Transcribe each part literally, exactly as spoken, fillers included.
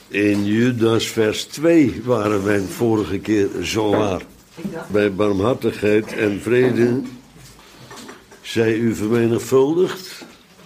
In Judas vers twee waren wij vorige keer zo waar. Bij barmhartigheid en vrede zij u vermenigvuldigd.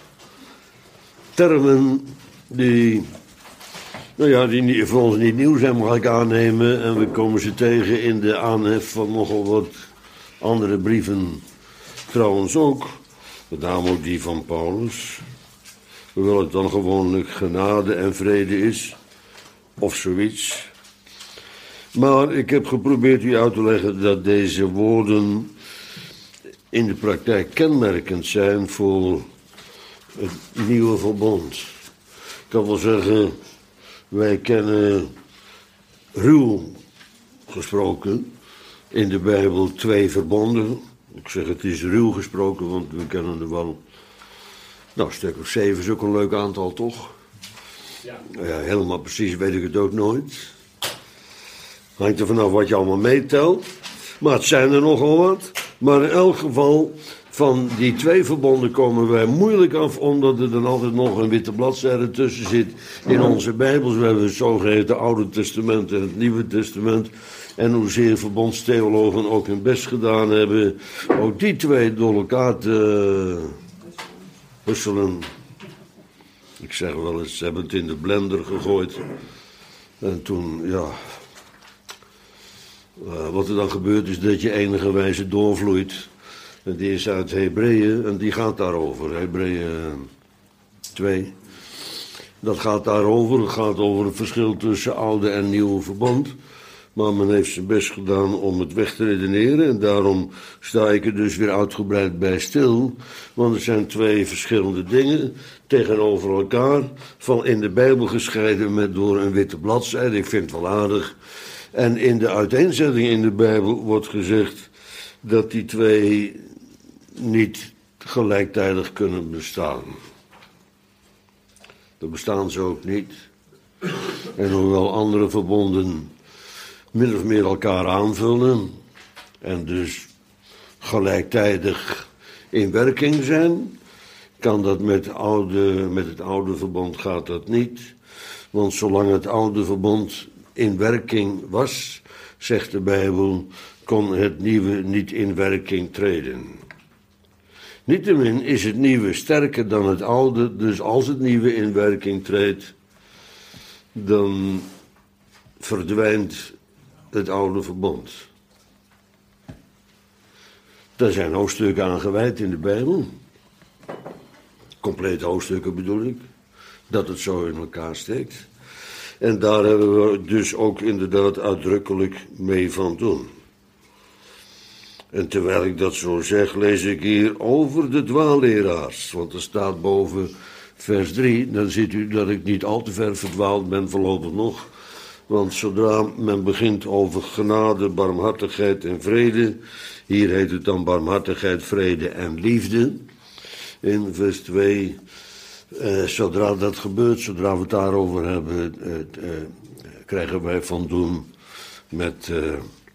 Termen die, nou ja, die voor ons niet nieuw zijn, mag ik aannemen. En we komen ze tegen in de aanhef van nogal wat andere brieven. Trouwens ook, met name ook die van Paulus. Hoewel het dan gewoonlijk genade en vrede is. Of zoiets. Maar ik heb geprobeerd u uit te leggen dat deze woorden in de praktijk kenmerkend zijn voor het nieuwe verbond. Ik kan wel zeggen, wij kennen ruw gesproken in de Bijbel twee verbonden. Ik zeg het is ruw gesproken, want we kennen er wel, nou een stuk of zeven is ook een leuk aantal toch? Ja. Ja, helemaal precies weet ik het ook nooit. Hangt er vanaf wat je allemaal meetelt. Maar het zijn er nogal wat. Maar in elk geval, van die twee verbonden komen wij moeilijk af, omdat er dan altijd nog een witte bladzijde tussen zit in onze Bijbels. We hebben het zogeheten Oude Testament en het Nieuwe Testament. En hoezeer verbondstheologen ook hun best gedaan hebben, ook die twee door elkaar te husselen. Ik zeg wel eens, ze hebben het in de blender gegooid. En toen, ja... Uh, wat er dan gebeurt is dat je enige wijze doorvloeit. En die is uit Hebreeën en die gaat daarover. Hebreeën twee. Dat gaat daarover. Het gaat over het verschil tussen oude en nieuwe verbond. Maar men heeft zijn best gedaan om het weg te redeneren. En daarom sta ik er dus weer uitgebreid bij stil. Want er zijn twee verschillende dingen tegenover elkaar. Van in de Bijbel gescheiden met door een witte bladzijde. Ik vind het wel aardig. En in de uiteenzetting in de Bijbel wordt gezegd dat die twee niet gelijktijdig kunnen bestaan. Dat bestaan ze ook niet. En hoewel andere verbonden min of meer elkaar aanvullen en dus gelijktijdig in werking zijn, kan dat met, oude, met het oude verbond gaat dat niet. Want zolang het oude verbond in werking was, zegt de Bijbel, kon het nieuwe niet in werking treden. Niettemin is het nieuwe sterker dan het oude, dus als het nieuwe in werking treedt, dan verdwijnt het oude verbond. Daar zijn hoofdstukken aan gewijd in de Bijbel. Complete hoofdstukken bedoel ik, dat het zo in elkaar steekt. En daar hebben we dus ook inderdaad uitdrukkelijk mee van doen. En terwijl ik dat zo zeg, lees ik hier over de dwaalleraars. Want er staat boven vers drie, dan ziet u dat ik niet al te ver verdwaald ben voorlopig nog. Want zodra men begint over genade, barmhartigheid en vrede, hier heet het dan barmhartigheid, vrede en liefde. In vers twee... Uh, zodra dat gebeurt, zodra we het daarover hebben, uh, uh, krijgen wij van doen met uh,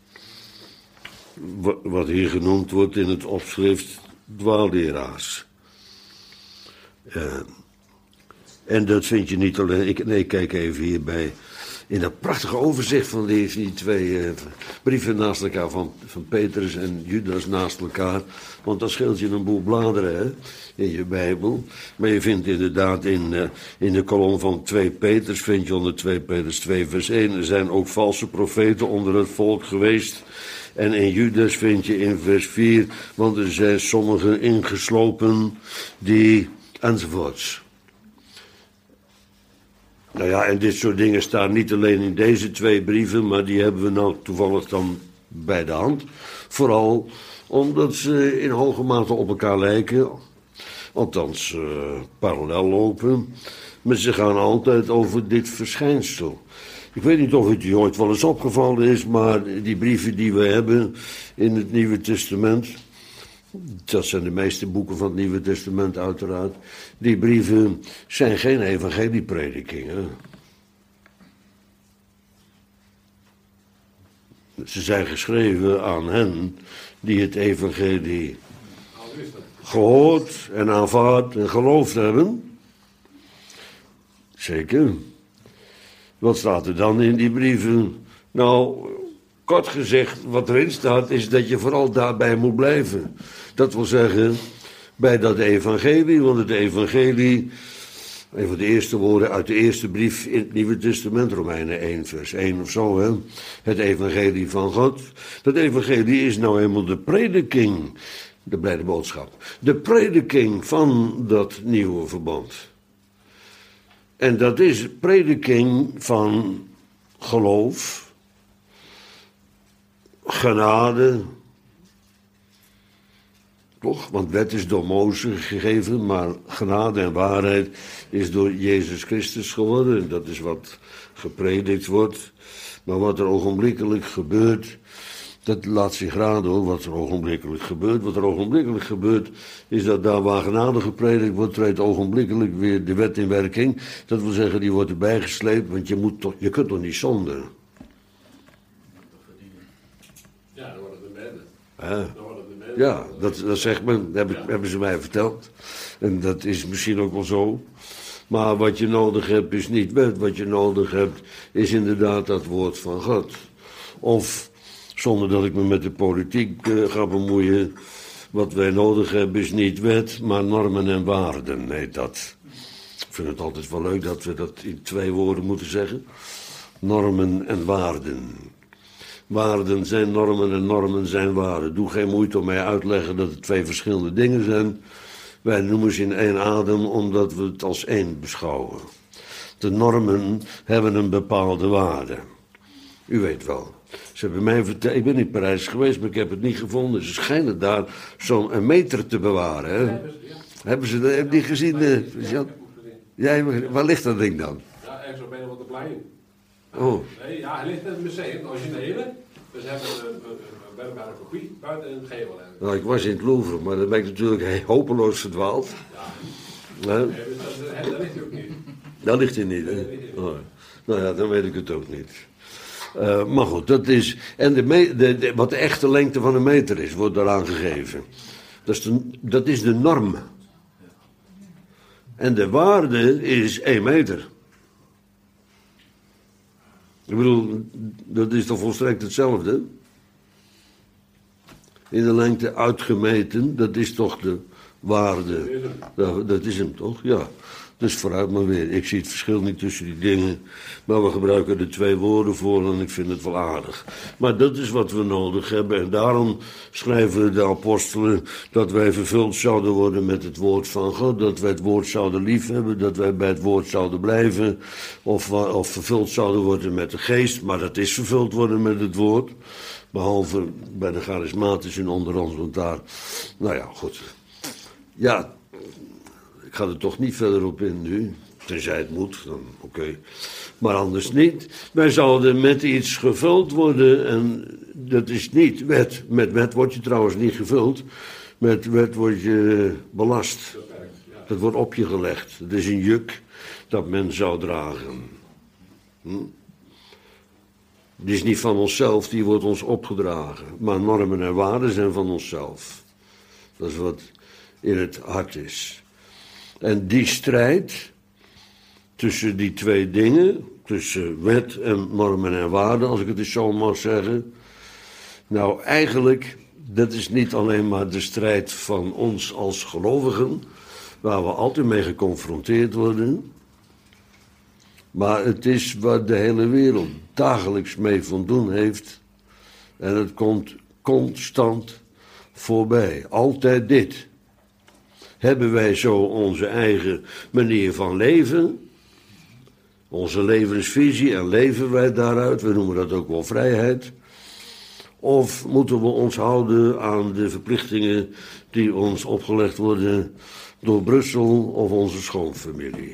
wat hier genoemd wordt in het opschrift dwaalleraars. Uh, en dat vind je niet alleen, ik, nee, kijk even hierbij, in dat prachtige overzicht van die, die twee uh, brieven naast elkaar, van, van Petrus en Judas naast elkaar. Want dat scheelt je een boel bladeren, hè, in je Bijbel. Maar je vindt inderdaad in, uh, in de kolom van twee Petrus, vind je onder twee Petrus twee vers één, er zijn ook valse profeten onder het volk geweest. En in Judas vind je in vers vier, want er zijn sommigen ingeslopen die, enzovoorts. Nou ja, en dit soort dingen staan niet alleen in deze twee brieven, maar die hebben we nou toevallig dan bij de hand. Vooral omdat ze in hoge mate op elkaar lijken, althans uh, parallel lopen. Maar ze gaan altijd over dit verschijnsel. Ik weet niet of het u ooit wel eens opgevallen is, maar die brieven die we hebben in het Nieuwe Testament, dat zijn de meeste boeken van het Nieuwe Testament uiteraard, die brieven zijn geen evangeliepredikingen. Ze zijn geschreven aan hen die het evangelie gehoord en aanvaard en geloofd hebben. Zeker. Wat staat er dan in die brieven? Nou, kort gezegd, wat erin staat is dat je vooral daarbij moet blijven. Dat wil zeggen, bij dat evangelie, want het evangelie, een van de eerste woorden uit de eerste brief in het Nieuwe Testament, Romeinen één vers één of zo, hè? Het evangelie van God. Dat evangelie is nou eenmaal de prediking, de blijde boodschap, de prediking van dat nieuwe verbond. En dat is prediking van geloof, genade, toch? Want wet is door Mozes gegeven, maar genade en waarheid is door Jezus Christus geworden. En dat is wat gepredikt wordt. Maar wat er ogenblikkelijk gebeurt, dat laat zich raden hoor, wat er ogenblikkelijk gebeurt. Wat er ogenblikkelijk gebeurt, is dat daar waar genade gepredikt wordt, treedt ogenblikkelijk weer de wet in werking. Dat wil zeggen, die wordt erbij gesleept, want je, moet toch, je kunt toch niet zonden. Ja, dan wordt het de bende. Ja. Ja, dat, dat zegt men, dat heb, hebben ze mij verteld. En dat is misschien ook wel zo. Maar wat je nodig hebt is niet wet. Wat je nodig hebt is inderdaad dat woord van God. Of, zonder dat ik me met de politiek uh, ga bemoeien, wat wij nodig hebben is niet wet, maar normen en waarden. Nee, dat. Ik vind het altijd wel leuk dat we dat in twee woorden moeten zeggen. Normen en waarden. Waarden zijn normen en normen zijn waarden. Doe geen moeite om mij uitleggen dat het twee verschillende dingen zijn. Wij noemen ze in één adem omdat we het als één beschouwen. De normen hebben een bepaalde waarde. U weet wel. Ze hebben mij verteld, ik ben in Parijs geweest, maar ik heb het niet gevonden. Ze schijnen daar zo'n meter te bewaren. Hè? Ja, dus, ja. Hebben ze dat, heb je die gezien? Ja, Uh, Jan? ja, Ja, waar ligt dat ding dan? ja, ergens op een of andere plein. Oh. Nee, ja, hij ligt in het museum, de originele. Dus hebben we een, een werkbare kopie buiten in het gevel. Nou, ik was in het Louvre, maar dan ben ik natuurlijk heel hopeloos verdwaald. Ja, Hè? nee, dus dat, dat ligt hij ook niet. Dat ligt hij niet, hè? Oh. Nou ja, dan weet ik het ook niet. Uh, maar goed, dat is. En de me, de, de, wat de echte lengte van een meter is, wordt daaraan gegeven. Dat is de, dat is de norm. En de waarde is één meter. Ik bedoel, dat is toch volstrekt hetzelfde? In de lengte uitgemeten, dat is toch de waarde. Dat, dat is hem toch, ja. Dus vooruit maar weer. Ik zie het verschil niet tussen die dingen. Maar we gebruiken er twee woorden voor en ik vind het wel aardig. Maar dat is wat we nodig hebben. En daarom schrijven de apostelen dat wij vervuld zouden worden met het woord van God. Dat wij het woord zouden liefhebben. Dat wij bij het woord zouden blijven. Of, of vervuld zouden worden met de geest. Maar dat is vervuld worden met het woord. Behalve bij de charismatischen onder ons. Want daar, nou ja, goed. Ja, ik ga er toch niet verder op in nu. Tenzij het moet, dan oké. Okay. Maar anders niet. Wij zouden met iets gevuld worden. En dat is niet wet. Met wet word je trouwens niet gevuld. Met wet word je belast. Dat wordt op je gelegd. Het is een juk dat men zou dragen. Hm? Die is niet van onszelf, die wordt ons opgedragen. Maar normen en waarden zijn van onszelf. Dat is wat in het hart is. En die strijd tussen die twee dingen, tussen wet en normen en waarden, als ik het eens zo mag zeggen. Nou, eigenlijk, dat is niet alleen maar de strijd van ons als gelovigen, waar we altijd mee geconfronteerd worden. Maar het is waar de hele wereld dagelijks mee van doen heeft. En het komt constant voorbij. Altijd dit. Hebben wij zo onze eigen manier van leven, onze levensvisie en leven wij daaruit, we noemen dat ook wel vrijheid. Of moeten we ons houden aan de verplichtingen die ons opgelegd worden door Brussel of onze schoonfamilie.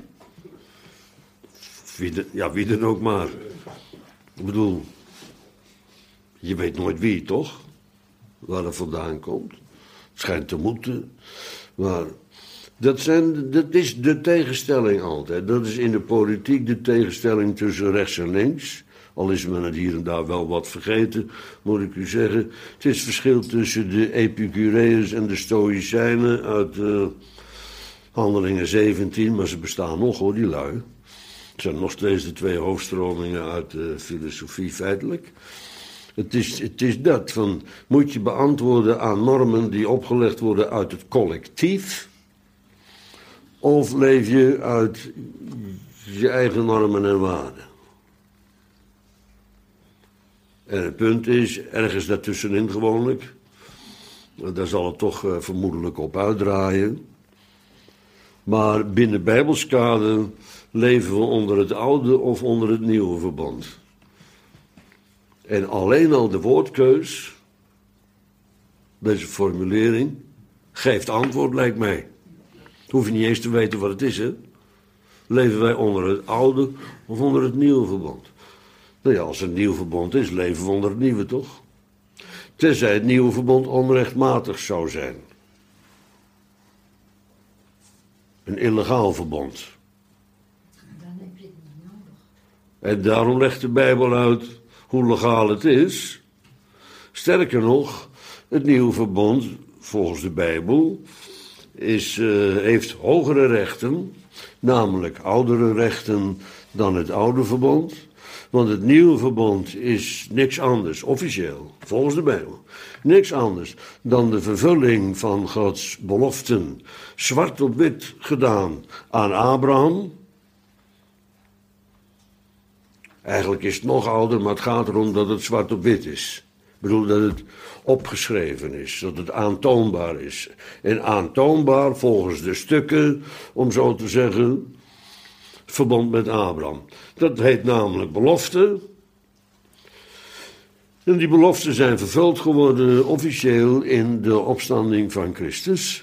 Wie de, ja, wie dan ook maar. Ik bedoel, je weet nooit wie, toch? Waar dat vandaan komt. Het schijnt te moeten. Maar dat, zijn, dat is de tegenstelling altijd. Dat is in de politiek de tegenstelling tussen rechts en links. Al is men het hier en daar wel wat vergeten, moet ik u zeggen. Het is het verschil tussen de Epicureërs en de Stoïcijnen uit uh, Handelingen zeventien. Maar ze bestaan nog hoor, die lui. Het zijn nog steeds de twee hoofdstromingen uit de filosofie feitelijk. Het is, het is dat van, moet je beantwoorden aan normen die opgelegd worden uit het collectief? Of leef je uit je eigen normen en waarden? En het punt is, ergens daartussenin gewoonlijk, daar zal het toch uh, vermoedelijk op uitdraaien. Maar binnen Bijbelskader leven we onder het oude of onder het nieuwe verbond. En alleen al de woordkeus, deze formulering, geeft antwoord, lijkt mij. Hoef je niet eens te weten wat het is, hè? Leven wij onder het oude of onder het nieuwe verbond? Nou ja, als het een nieuw verbond is, leven we onder het nieuwe, toch? Tenzij het nieuwe verbond onrechtmatig zou zijn. Een illegaal verbond. Dan heb je het niet nodig. En daarom legt de Bijbel uit hoe legaal het is. Sterker nog, het nieuwe verbond, volgens de Bijbel, is, uh, heeft hogere rechten, namelijk oudere rechten dan het oude verbond. Want het nieuwe verbond is niks anders, officieel, volgens de Bijbel, niks anders dan de vervulling van Gods beloften, zwart op wit gedaan aan Abraham. Eigenlijk is het nog ouder, maar het gaat erom dat het zwart op wit is. Ik bedoel dat het opgeschreven is, dat het aantoonbaar is. En aantoonbaar volgens de stukken, om zo te zeggen, verbond met Abraham. Dat heet namelijk belofte. En die beloften zijn vervuld geworden officieel in de opstanding van Christus.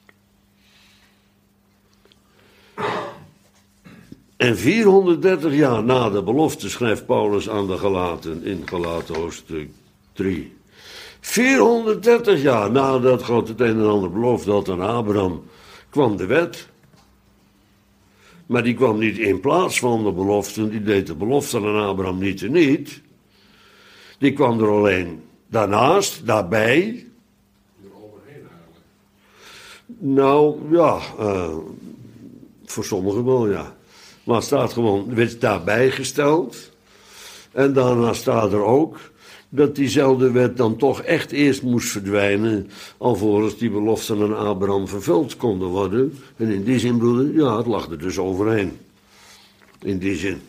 En vierhonderddertig jaar na de belofte schrijft Paulus aan de Galaten in Galaten hoofdstuk drie. vierhonderddertig jaar nadat God het een en ander beloofd had aan Abraham, kwam de wet. Maar die kwam niet in plaats van de beloften, die deed de beloften aan Abraham niet en niet. Die kwam er alleen daarnaast, daarbij. Eroverheen eigenlijk. Nou, ja, uh, voor sommigen wel, ja. Maar het staat gewoon, werd daarbij gesteld. En daarna staat er ook dat diezelfde wet dan toch echt eerst moest verdwijnen, alvorens die beloften aan Abraham vervuld konden worden. En in die zin, broeder, ja, het lag er dus overheen. In die zin.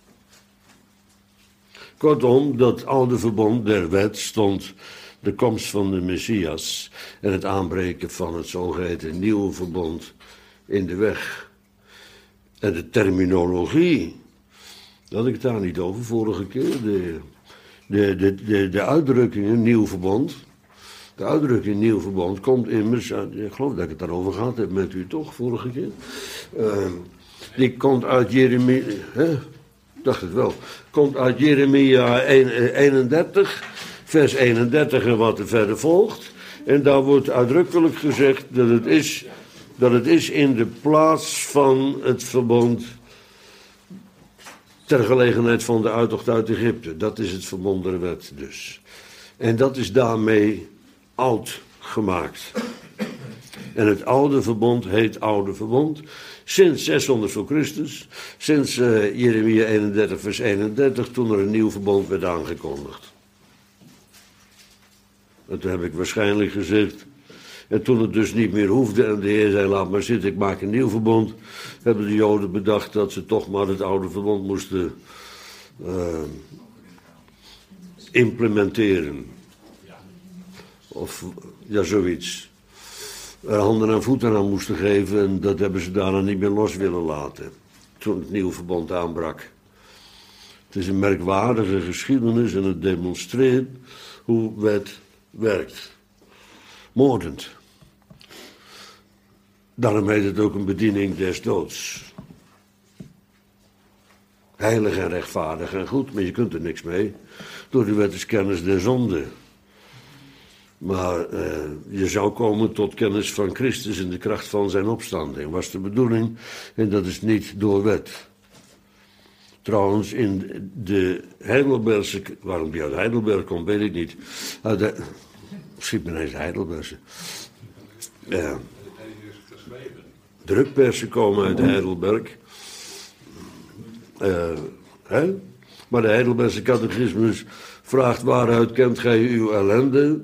Kortom, dat oude verbond der wet stond de komst van de Messias en het aanbreken van het zogeheten nieuwe verbond in de weg. En de terminologie, daar had ik het daar niet over vorige keer, de... De, de, de, de uitdrukking nieuw verbond, de uitdrukking nieuw verbond komt immers, ik geloof dat ik het daarover gehad heb met u toch, vorige keer. Uh, die komt uit Jeremia, hè? Ik dacht het wel, komt uit Jeremia eenendertig, vers eenendertig en wat er verder volgt. En daar wordt uitdrukkelijk gezegd dat het is, dat het is in de plaats van het verbond ter gelegenheid van de uittocht uit Egypte. Dat is het verbond der wet dus. En dat is daarmee oud gemaakt. En het oude verbond heet oude verbond. Sinds zeshonderd voor Christus. Sinds uh, Jeremia eenendertig vers eenendertig. Toen er een nieuw verbond werd aangekondigd. En toen heb ik waarschijnlijk gezegd. En toen het dus niet meer hoefde en de Heer zei, laat maar zitten, ik maak een nieuw verbond, hebben de Joden bedacht dat ze toch maar het oude verbond moesten uh, implementeren. Of ja, zoiets. Er handen en voeten aan moesten geven en dat hebben ze daarna niet meer los willen laten. Toen het nieuwe verbond aanbrak. Het is een merkwaardige geschiedenis en het demonstreert hoe wet werkt. Moordend. Daarom heet het ook een bediening des doods. Heilig en rechtvaardig en goed, maar je kunt er niks mee. Door de wet is kennis der zonde. Maar uh, je zou komen tot kennis van Christus in de kracht van zijn opstanding. Was de bedoeling, en dat is niet door wet. Trouwens, in de Heidelbergse, waarom die uit Heidelberg komt, weet ik niet. Uit de, misschien ben eens Heidelbergse. Uh, Drukpersen komen uit Heidelberg. Uh, hè? Maar de Heidelbergse catechismus vraagt: waaruit kent gij uw ellende?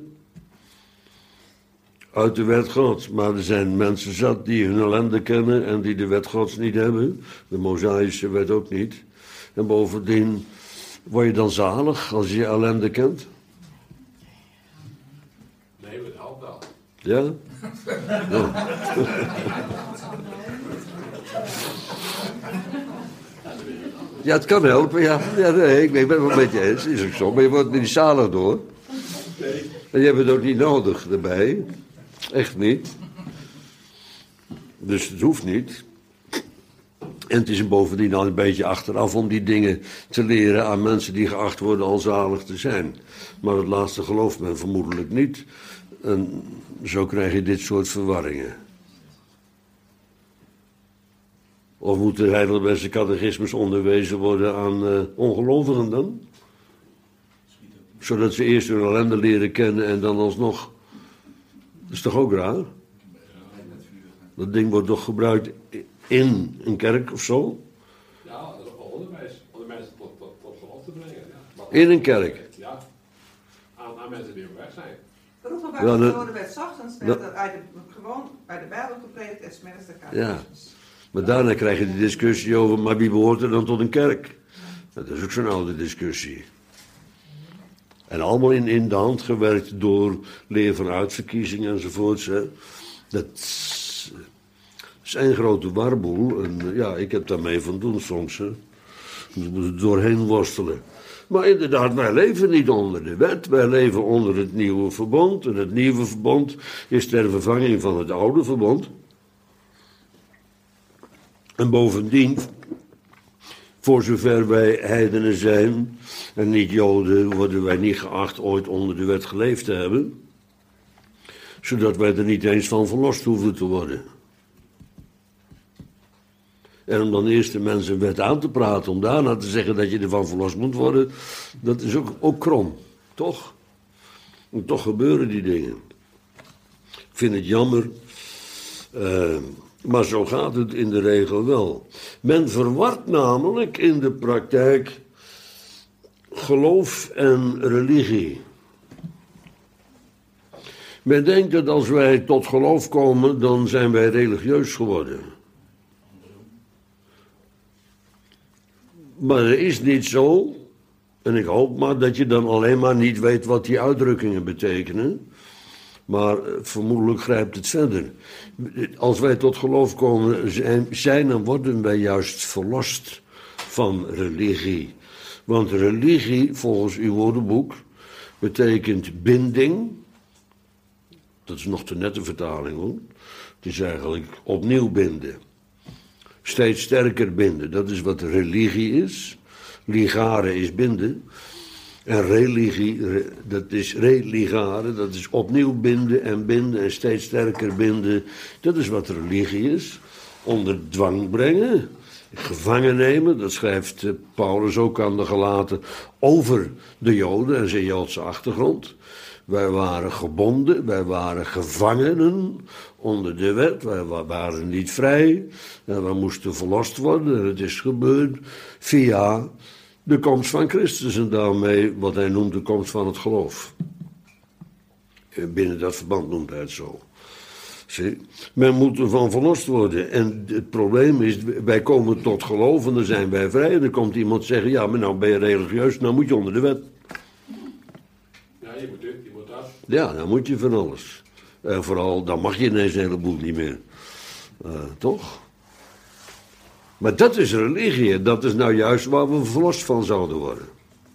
Uit de wet Gods. Maar er zijn mensen zat die hun ellende kennen en die de wet Gods niet hebben. De Mosaïsche wet ook niet. En bovendien, word je dan zalig als je je ellende kent? Nee, het helpt wel. Ja? Oh. Ja, het kan helpen, ja. ja nee, ik ben het wel met je eens, is ook zo. Maar je wordt er niet zalig door. Nee. En je hebt het ook niet nodig erbij. Echt niet. Dus het hoeft niet. En het is bovendien al een beetje achteraf om die dingen te leren aan mensen die geacht worden al zalig te zijn. Maar het laatste gelooft men vermoedelijk niet. En zo krijg je dit soort verwarringen. Of moet de Heidelbergse catechismus onderwezen worden aan uh, ongelovigen dan? Zodat ze eerst hun ellende leren kennen en dan alsnog. Dat is toch ook raar? Dat ding wordt toch gebruikt in een kerk of zo? Ja, dat is ook wel onderwijs. Om de mensen tot, tot, tot geloof te brengen. Ja. In een kerk? Ja, aan, aan mensen die op weg zijn. De Rotterdamse Ja, de- Rode werd 's ochtends werd er uit de, gewoon bij de Bijbel gepreekt en 's middags de catechismus. Maar daarna krijg je de discussie over, maar wie behoort er dan tot een kerk? Dat is ook zo'n oude discussie. En allemaal in, in de hand gewerkt door leer van uitverkiezing enzovoorts. Hè. Dat is één grote warboel. En ja, ik heb daarmee van doen soms. Hè. We moeten er doorheen worstelen. Maar inderdaad, wij leven niet onder de wet. Wij leven onder het nieuwe verbond. En het nieuwe verbond is ter vervanging van het oude verbond. En bovendien, voor zover wij heidenen zijn en niet Joden, worden wij niet geacht ooit onder de wet geleefd te hebben. Zodat wij er niet eens van verlost hoeven te worden. En om dan eerst de mensen een wet aan te praten, om daarna te zeggen dat je ervan verlost moet worden, dat is ook, ook krom, toch? En toch gebeuren die dingen. Ik vind het jammer, uh, maar zo gaat het in de regel wel. Men verwart namelijk in de praktijk geloof en religie. Men denkt dat als wij tot geloof komen, dan zijn wij religieus geworden. Maar dat is niet zo. En ik hoop maar dat je dan alleen maar niet weet wat die uitdrukkingen betekenen. Maar vermoedelijk grijpt het verder. Als wij tot geloof komen zijn, zijn en worden wij juist verlost van religie. Want religie, volgens uw woordenboek, betekent binding. Dat is nog te nette vertaling hoor. Het is eigenlijk opnieuw binden. Steeds sterker binden, dat is wat religie is. Ligare is binden. En religie, dat is religare, dat is opnieuw binden en binden en steeds sterker binden. Dat is wat religie is. Onder dwang brengen, gevangen nemen, dat schrijft Paulus ook aan de Galaten over de Joden en zijn Joodse achtergrond. Wij waren gebonden, wij waren gevangenen onder de wet, wij waren niet vrij en we moesten verlost worden. En het is gebeurd via de komst van Christus en daarmee wat hij noemt de komst van het geloof. Binnen dat verband noemt hij het zo. Zie? Men moet ervan verlost worden. En het probleem is, wij komen tot geloof en dan zijn wij vrij. En dan komt iemand zeggen, ja, maar nou ben je religieus, nou moet je onder de wet. Ja, je moet dit, je moet dat. Ja, dan moet je van alles. En vooral, dan mag je ineens een heleboel niet meer. Uh, toch? Maar dat is religie. En dat is nou juist waar we verlost van zouden worden.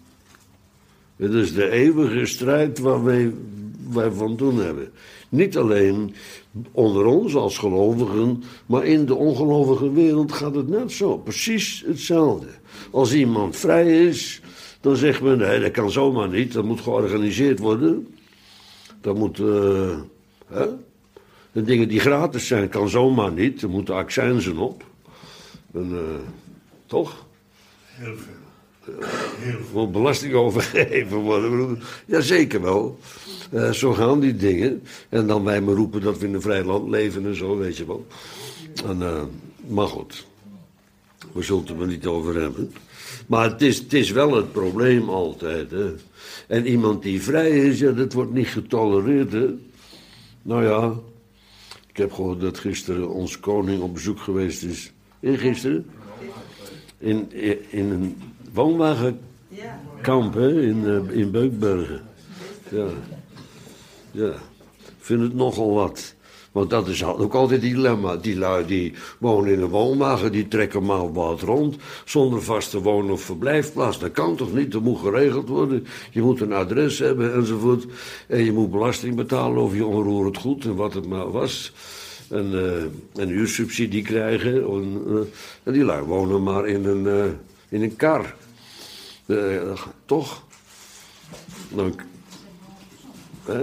Het is de eeuwige strijd waar wij, wij van doen hebben. Niet alleen onder ons als gelovigen, maar in de ongelovige wereld gaat het net zo. Precies hetzelfde. Als iemand vrij is, dan zegt men, nee, dat kan zomaar niet. Dat moet georganiseerd worden. Dat moet, uh, hè? De dingen die gratis zijn, kan zomaar niet. Er moeten accijnzen op. En, uh, toch? Heel veel. Heel veel. Er moet belasting overgegeven worden. Jazeker wel. Uh, zo gaan die dingen. En dan wij maar roepen dat we in een vrij land leven en zo, weet je wel. En, uh, maar goed. We zullen het er maar niet over hebben. Maar het is, het is wel het probleem altijd. Hè. En iemand die vrij is, ja, dat wordt niet getolereerd. Hè. Nou ja, ik heb gehoord dat gisteren onze koning op bezoek geweest is. Eergisteren? In, in een woonwagenkamp, hè, in, uh, in Beukbergen. Ja. Ja, ik vind het nogal wat. Want dat is ook altijd een dilemma. Die lui die wonen in een woonwagen, die trekken maar wat rond. Zonder vaste woon- of verblijfplaats. Dat kan toch niet? Dat moet geregeld worden. Je moet een adres hebben enzovoort. En je moet belasting betalen over je onroerend goed en wat het maar was. En uh, een huursubsidie krijgen. En, uh, en die lui wonen maar in een, uh, in een kar. Uh, toch? Dan, hè?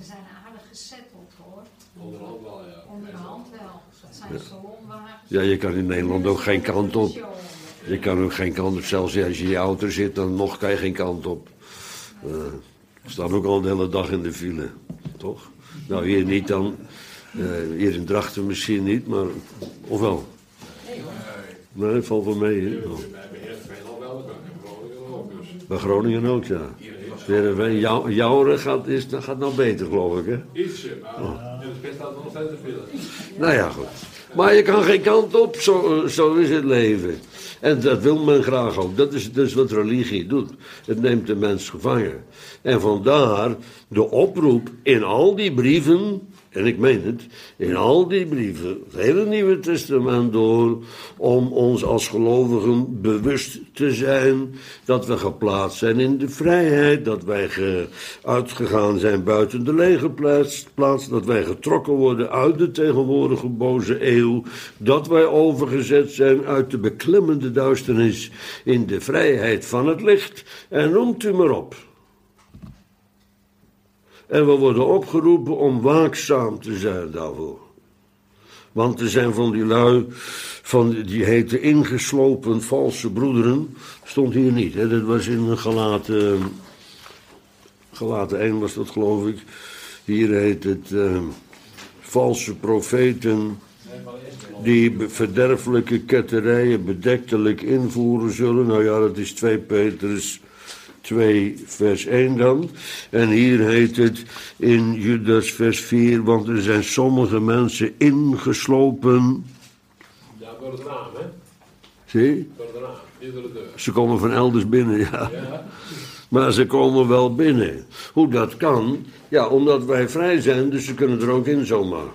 Onderhand wel, ja. Onderhand wel. Dat zijn salonwagens. Ja, je kan in Nederland ook geen kant op. Je kan ook geen kant op. Zelfs als je in je auto zit, dan nog kan je geen kant op. Uh, we staan ook al de hele dag in de file. Toch? Nou, hier niet dan. Uh, hier in Drachten misschien niet, maar... Of wel? Nee hoor. Nee, dat valt wel mee, hè? Oh. Bij Heerenveen al wel, bij Groningen ook dus. Bij Groningen ook, ja. Heerenveen, jou, Jouren gaat, is, dat gaat nou beter, geloof ik, hè? Ietsje, maar oh. in het spits staat nog steeds te file. Nou ja, goed. Maar je kan geen kant op, zo, zo is het leven. En dat wil men graag ook. Dat is dus wat religie doet. Het neemt de mens gevangen. En vandaar de oproep in al die brieven, en ik meen het, in al die brieven, het hele Nieuwe Testament door, om ons als gelovigen bewust te zijn dat we geplaatst zijn in de vrijheid, dat wij ge, uitgegaan zijn buiten de legerplaats, plaats, dat wij getrokken worden uit de tegenwoordige boze eeuw, dat wij overgezet zijn uit de beklemmende duisternis in de vrijheid van het licht, en noemt u maar op. En we worden opgeroepen om waakzaam te zijn daarvoor. Want er zijn van die lui, van die heten ingeslopen valse broederen. Stond hier niet, hè? Dat was in Galaten, Galaten één was dat, geloof ik. Hier heet het uh, valse profeten, die verderfelijke ketterijen bedektelijk invoeren zullen. Nou ja, dat is twee Petrus twee vers één dan. En hier heet het in Judas vers vier, want er zijn sommige mensen ingeslopen. Ja, door het raam, hè? Zie? Door het raam, niet door de deur. Ze komen van elders binnen, ja. Ja. Maar ze komen wel binnen. Hoe dat kan? Ja, omdat wij vrij zijn, dus ze kunnen er ook in zomaar.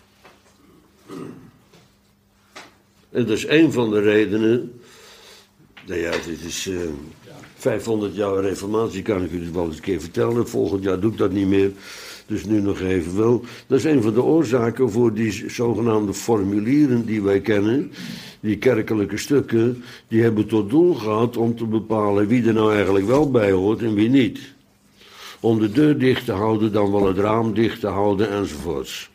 En dat is een van de redenen. Nou ja, dit is uh, vijfhonderd jaar reformatie, kan ik u dus wel eens een keer vertellen. Volgend jaar doe ik dat niet meer, dus nu nog even wel. Dat is een van de oorzaken voor die zogenaamde formulieren die wij kennen. Die kerkelijke stukken, die hebben tot doel gehad om te bepalen wie er nou eigenlijk wel bij hoort en wie niet. Om de deur dicht te houden, dan wel het raam dicht te houden enzovoorts.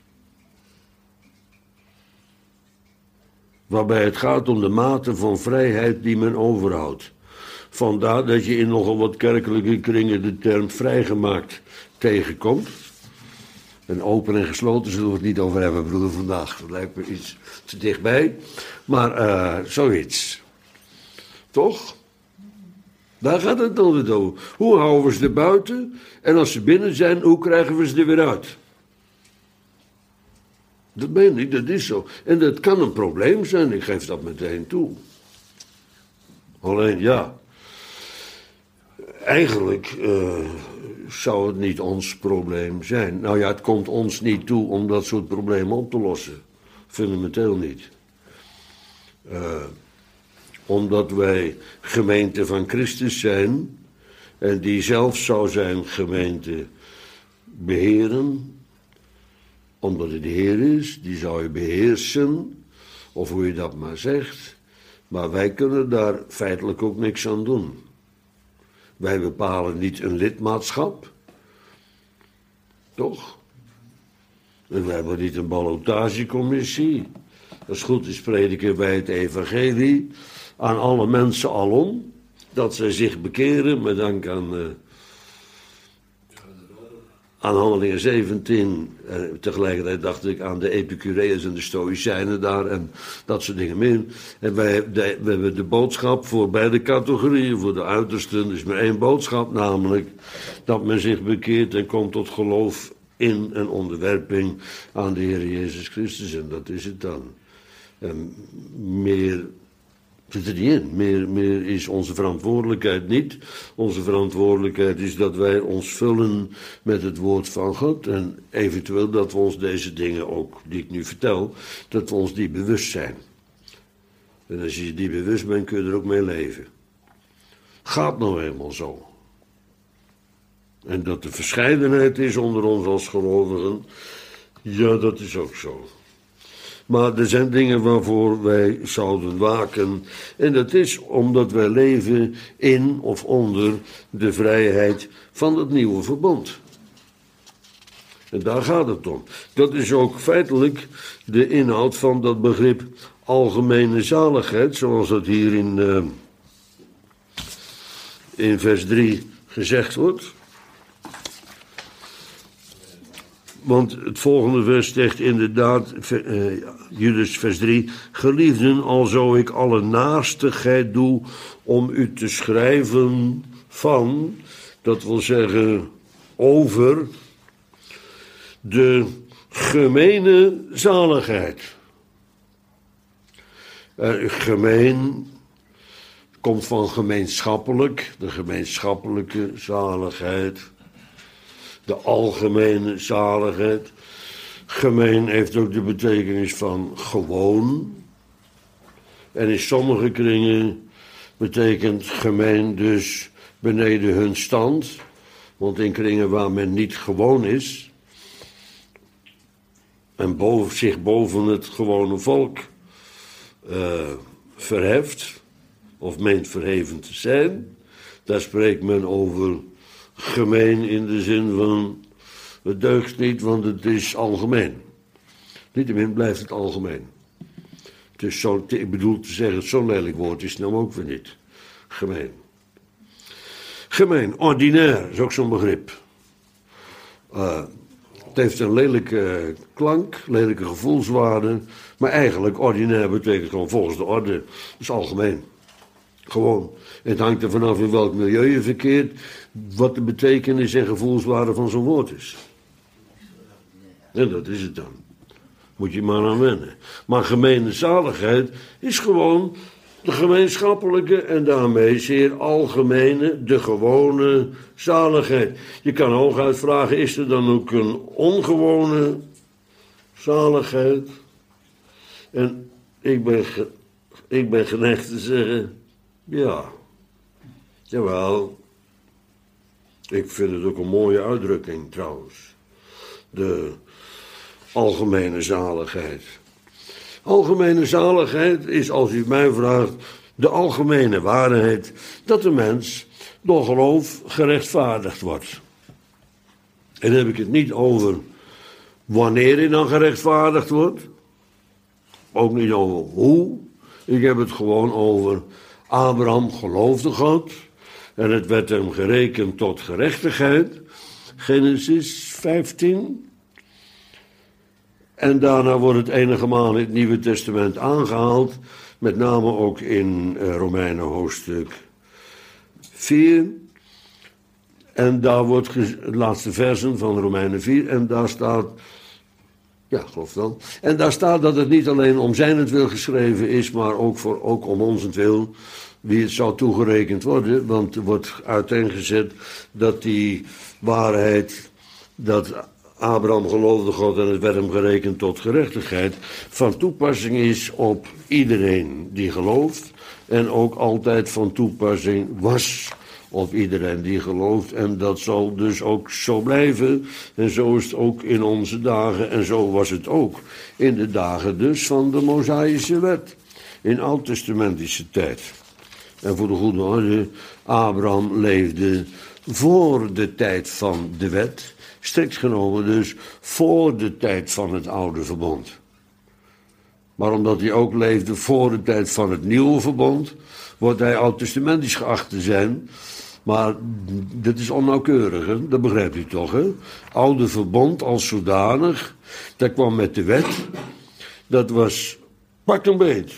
Waarbij het gaat om de mate van vrijheid die men overhoudt. Vandaar dat je in nogal wat kerkelijke kringen de term vrijgemaakt tegenkomt. En open en gesloten zullen we het niet over hebben, broeder, vandaag. Dat lijkt me iets te dichtbij. Maar uh, zoiets. Toch? Daar gaat het altijd over. Hoe houden we ze er buiten? En als ze binnen zijn, hoe krijgen we ze er weer uit? Dat meen ik, dat is zo. En dat kan een probleem zijn, ik geef dat meteen toe. Alleen, ja. Eigenlijk uh, zou het niet ons probleem zijn. Nou ja, het komt ons niet toe om dat soort problemen op te lossen. Fundamenteel niet. Uh, omdat wij gemeente van Christus zijn. En die zelf zou zijn gemeente beheren. Omdat het de Heer is, die zou je beheersen. Of hoe je dat maar zegt. Maar wij kunnen daar feitelijk ook niks aan doen. Wij bepalen niet een lidmaatschap. Toch? En wij hebben niet een ballotagecommissie. Als goed is prediken wij het evangelie aan alle mensen alom. Dat zij zich bekeren met dank aan, uh, aan Handelingen zeventien, en tegelijkertijd dacht ik aan de Epicureërs en de Stoïcijnen daar en dat soort dingen meer. En wij, de, we hebben de boodschap voor beide categorieën, voor de uitersten, er is maar één boodschap, namelijk dat men zich bekeert en komt tot geloof in en onderwerping aan de Heer Jezus Christus. En dat is het dan. En meer zit er niet in. Meer, meer is onze verantwoordelijkheid niet. Onze verantwoordelijkheid is dat wij ons vullen met het woord van God. En eventueel dat we ons deze dingen ook, die ik nu vertel, dat we ons die bewust zijn. En als je die bewust bent, kun je er ook mee leven. Gaat nou eenmaal zo. En dat er verscheidenheid is onder ons als gelovigen, ja, dat is ook zo. Maar er zijn dingen waarvoor wij zouden waken. En dat is omdat wij leven in of onder de vrijheid van het nieuwe verbond. En daar gaat het om. Dat is ook feitelijk de inhoud van dat begrip algemene zaligheid, zoals dat hier in, uh, in vers drie gezegd wordt. Want het volgende vers zegt inderdaad, uh, Judas vers drie, geliefden, alzo ik alle naastigheid doe om u te schrijven van, dat wil zeggen over, de gemene zaligheid. Uh, gemeen komt van gemeenschappelijk, de gemeenschappelijke zaligheid. De algemene zaligheid. Gemeen heeft ook de betekenis van gewoon. En in sommige kringen betekent gemeen dus beneden hun stand. Want in kringen waar men niet gewoon is en boven, zich boven het gewone volk uh, verheft, of meent verheven te zijn, daar spreekt men over gemeen in de zin van, het deugt niet, want het is algemeen. Niettemin blijft het algemeen. Het is zo, ik bedoel te zeggen, zo'n lelijk woord is het nou ook weer niet. Gemeen. Gemeen, ordinair, is ook zo'n begrip. Uh, het heeft een lelijke klank, lelijke gevoelswaarde, maar eigenlijk ordinair betekent gewoon volgens de orde. Dat is algemeen. Gewoon. Het hangt er vanaf in welk milieu je verkeert, wat de betekenis en gevoelswaarde van zo'n woord is. En dat is het dan. Moet je maar aan wennen. Maar gemene zaligheid is gewoon de gemeenschappelijke en daarmee zeer algemene, de gewone zaligheid. Je kan hooguit vragen, is er dan ook een ongewone zaligheid? En ik ben, ge, ik ben geneigd te zeggen, ja, jawel. Ik vind het ook een mooie uitdrukking trouwens. De algemene zaligheid. Algemene zaligheid is, als u mij vraagt, de algemene waarheid dat de mens door geloof gerechtvaardigd wordt. En dan heb ik het niet over wanneer hij dan gerechtvaardigd wordt. Ook niet over hoe. Ik heb het gewoon over Abraham geloofde God. En het werd hem gerekend tot gerechtigheid. Genesis vijftien. En daarna wordt het enige maal in het Nieuwe Testament aangehaald. Met name ook in uh, Romeinen hoofdstuk vier. En daar wordt gez- de laatste versen van Romeinen vier. En daar staat, ja, geloof dan. En daar staat dat het niet alleen om zijnentwil geschreven is, maar ook, voor, ook om onzentwil, wie het zou toegerekend worden. Want er wordt uiteengezet dat die waarheid, dat Abraham geloofde God en het werd hem gerekend tot gerechtigheid, van toepassing is op iedereen die gelooft. En ook altijd van toepassing was op iedereen die gelooft. En dat zal dus ook zo blijven. En zo is het ook in onze dagen. En zo was het ook in de dagen dus van de Mosaïsche wet. In oud-testamentische tijd. En voor de goede orde, Abraham leefde voor de tijd van de wet. Strikt genomen dus voor de tijd van het oude verbond. Maar omdat hij ook leefde voor de tijd van het nieuwe verbond, wordt hij oud-testamentisch geacht te zijn, Maar dit is onnauwkeurig, hè? Dat begrijpt u toch, hè? Oude verbond als zodanig, dat kwam met de wet. Dat was pak een beet.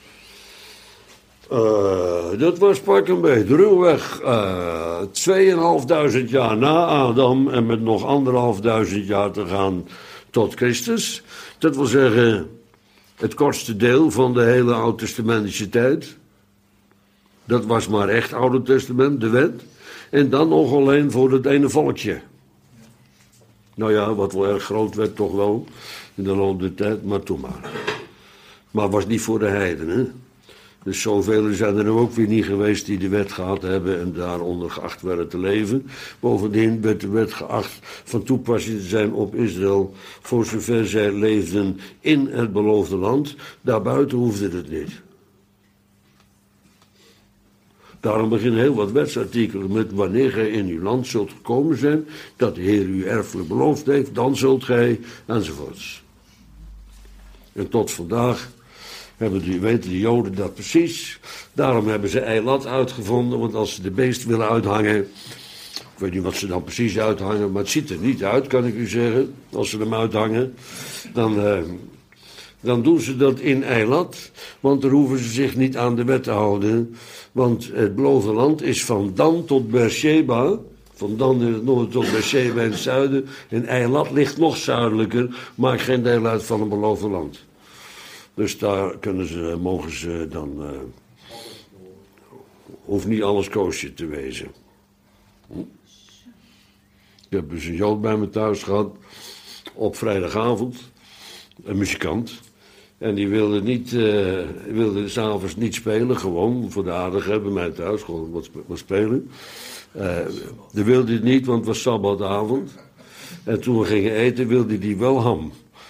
Uh, dat was pak een beet. Ruwweg uh, tweeënhalfduizend jaar na Adam en met nog anderhalfduizend jaar te gaan tot Christus. Dat wil zeggen, het kortste deel van de hele Oud-testamentische tijd. Dat was maar echt Oude Testament, de wet. En dan nog alleen voor het ene volkje. Nou ja, wat wel erg groot werd toch wel in de loop der tijd, maar toen maar. Maar was niet voor de heidenen. Dus zoveel zijn er ook weer niet geweest die de wet gehad hebben en daaronder geacht werden te leven. Bovendien werd de wet geacht van toepassing te zijn op Israël, voor zover zij leefden in het beloofde land. Daarbuiten hoefde het niet. Daarom beginnen heel wat wetsartikelen met wanneer gij in uw land zult gekomen zijn, dat de Heer u erfelijk beloofd heeft, dan zult gij, enzovoorts. En tot vandaag hebben die, weten de Joden dat precies. Daarom hebben ze eilat uitgevonden, want als ze de beest willen uithangen, ik weet niet wat ze dan precies uithangen, maar het ziet er niet uit, kan ik u zeggen, als ze hem uithangen, dan, uh, dan doen ze dat in eilat, want dan hoeven ze zich niet aan de wet te houden, want het beloofde land is van Dan tot Beersheba, van Dan in het noorden tot Beersheba in het zuiden, en eilat ligt nog zuidelijker, maakt geen deel uit van het beloofde land. Dus daar kunnen ze, mogen ze dan, uh, hoeft niet alles koosje te wezen. Hm? Ik heb dus een Jood bij me thuis gehad, op vrijdagavond, een muzikant. En die wilde niet, uh, wilde s'avonds niet spelen, gewoon, voor de aardigheid bij mij thuis, gewoon wat, wat spelen. Uh, dat wilde hij niet, want het was sabbatavond. En toen we gingen eten, wilde hij wel ham.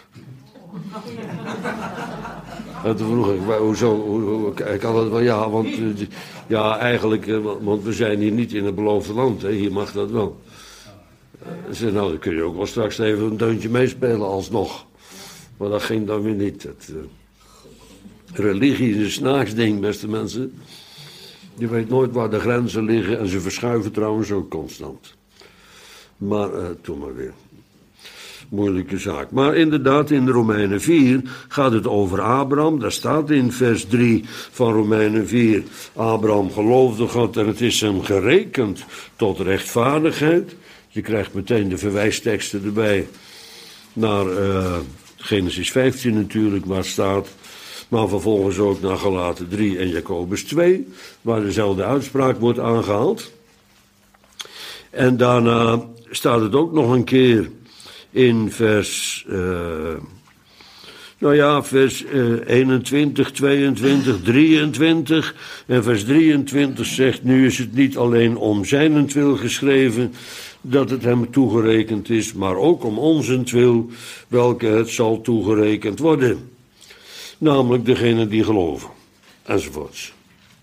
En toen vroeg ik, hoezo, hoe, hoe, kan dat wel? Ja, want, ja, eigenlijk, want we zijn hier niet in het beloofde land, hè. Hier mag dat wel. Ze zei, nou, dan kun je ook wel straks even een deuntje meespelen alsnog. Maar dat ging dan weer niet. Het, uh, religie is een snaaksding, beste mensen. Je weet nooit waar de grenzen liggen en ze verschuiven trouwens ook constant. Maar uh, toen maar weer. Moeilijke zaak. Maar inderdaad, in de Romeinen vier gaat het over Abraham. Daar staat in vers drie van Romeinen vier. Abraham geloofde God en het is hem gerekend tot rechtvaardigheid. Je krijgt meteen de verwijsteksten erbij naar uh, Genesis vijftien natuurlijk, waar staat. Maar vervolgens ook naar Galaten drie en Jacobus twee, waar dezelfde uitspraak wordt aangehaald. En daarna staat het ook nog een keer in vers, uh, nou ja, vers uh, eenentwintig, tweeëntwintig, drieëntwintig. En vers drieëntwintig zegt, nu is het niet alleen om zijnentwil geschreven dat het hem toegerekend is, maar ook om onzentwil, welke het zal toegerekend worden. Namelijk degene die geloven, enzovoorts.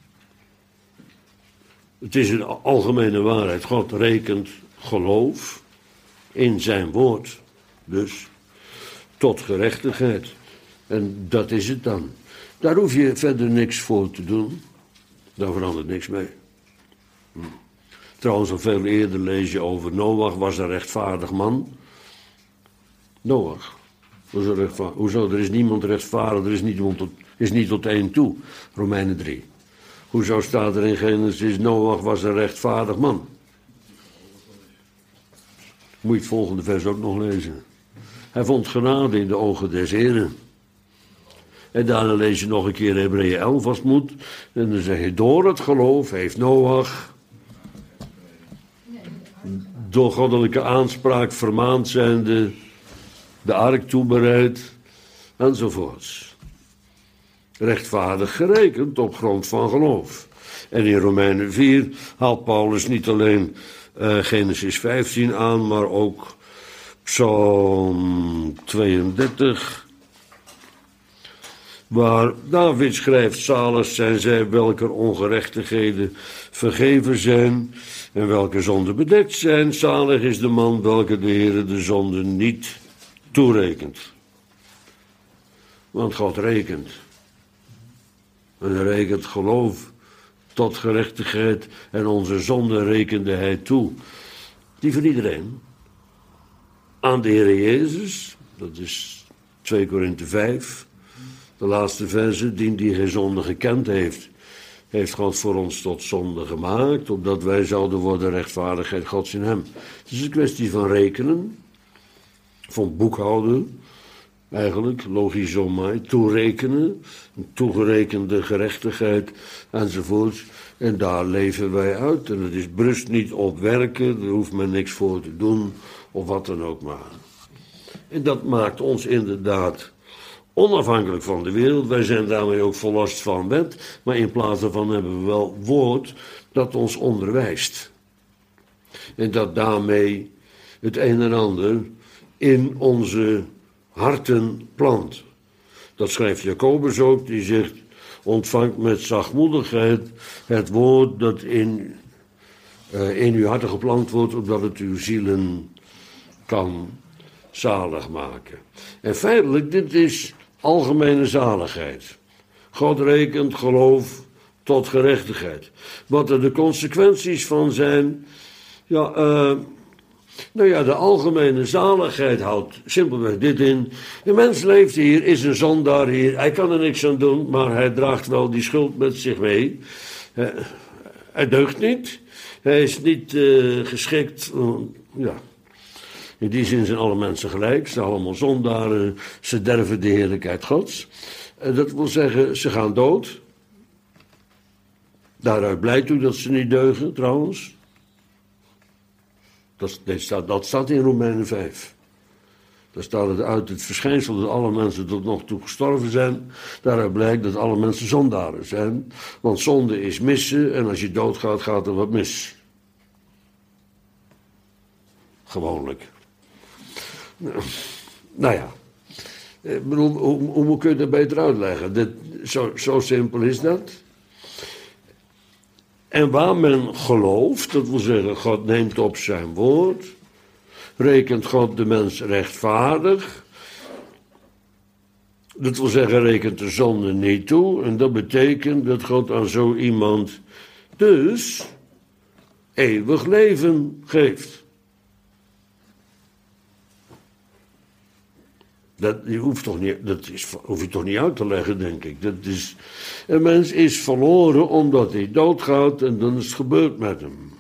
Het is een algemene waarheid. God rekent geloof in zijn woord, dus tot gerechtigheid. En dat is het dan. Daar hoef je verder niks voor te doen. Daar verandert niks mee. Hm. Trouwens, al veel eerder lees je over Noach was een rechtvaardig man. Noach. Hoezo, rechtvaardig? Hoezo? Er is niemand rechtvaardig, er is niet, tot, is niet tot één toe. Romeinen drie. Hoezo staat er in Genesis, Noach was een rechtvaardig man? Moet je het volgende vers ook nog lezen. Hij vond genade in de ogen des Heren. En daarna lees je nog een keer Hebreeën elf als het moet. En dan zeg je, door het geloof heeft Noach door goddelijke aanspraak vermaand zijnde de ark toebereid, enzovoorts. Rechtvaardig gerekend op grond van geloof. En in Romeinen vier haalt Paulus niet alleen uh, Genesis vijftien aan, maar ook Psalm tweeëndertig, waar David schrijft, zalig zijn zij welker ongerechtigheden vergeven zijn en welke zonden bedekt zijn. Zalig is de man welke de Heere de zonde niet toerekent. Want God rekent. En hij rekent geloof tot gerechtigheid en onze zonde rekende hij toe. Die van iedereen. Aan de Heer Jezus, dat is twee Korinthe vijf, de laatste verse, dien die geen zonde gekend heeft, heeft God voor ons tot zonde gemaakt, opdat wij zouden worden rechtvaardigheid Gods in hem. Het is een kwestie van rekenen, van boekhouden, eigenlijk, logizomai, toerekenen, een toegerekende gerechtigheid, enzovoort. En daar leven wij uit. En het is brust niet op werken, daar hoeft men niks voor te doen, of wat dan ook maar. En dat maakt ons inderdaad onafhankelijk van de wereld. Wij zijn daarmee ook verlost van wet, maar in plaats daarvan hebben we wel woord dat ons onderwijst. En dat daarmee het een en ander in onze harten plant. Dat schrijft Jacobus ook, die zegt: ontvangt met zachtmoedigheid het woord dat in, uh, in uw harten geplant wordt, opdat het uw zielen kan zalig maken. En feitelijk, dit is algemene zaligheid. God rekent geloof tot gerechtigheid. Wat er de consequenties van zijn, ja, uh, nou ja, de algemene zaligheid houdt simpelweg dit in. Een mens leeft hier, is een zondaar hier, hij kan er niks aan doen, maar hij draagt wel die schuld met zich mee. Uh, hij deugt niet, hij is niet uh, geschikt, uh, ja. In die zin zijn alle mensen gelijk, ze zijn allemaal zondaren, ze derven de heerlijkheid Gods. Uh, dat wil zeggen, ze gaan dood. Daaruit blijkt u dat ze niet deugen, trouwens. Dat, dat, staat, dat staat in Romeinen vijf. Daar staat het uit het verschijnsel dat alle mensen tot nog toe gestorven zijn. Daaruit blijkt dat alle mensen zondaren zijn. Want zonde is missen en als je doodgaat, gaat er wat mis. Gewoonlijk. Nou ja. Ik bedoel, hoe, hoe kun je dat beter uitleggen? Dit, zo, zo simpel is dat. En waar men gelooft, dat wil zeggen, God neemt op zijn woord, rekent God de mens rechtvaardig. Dat wil zeggen, rekent de zonde niet toe. En dat betekent dat God aan zo iemand dus eeuwig leven geeft. Dat, je hoeft toch niet, dat is, hoef je toch niet uit te leggen, denk ik. Dat is, een mens is verloren omdat hij doodgaat en dan is het gebeurd met hem.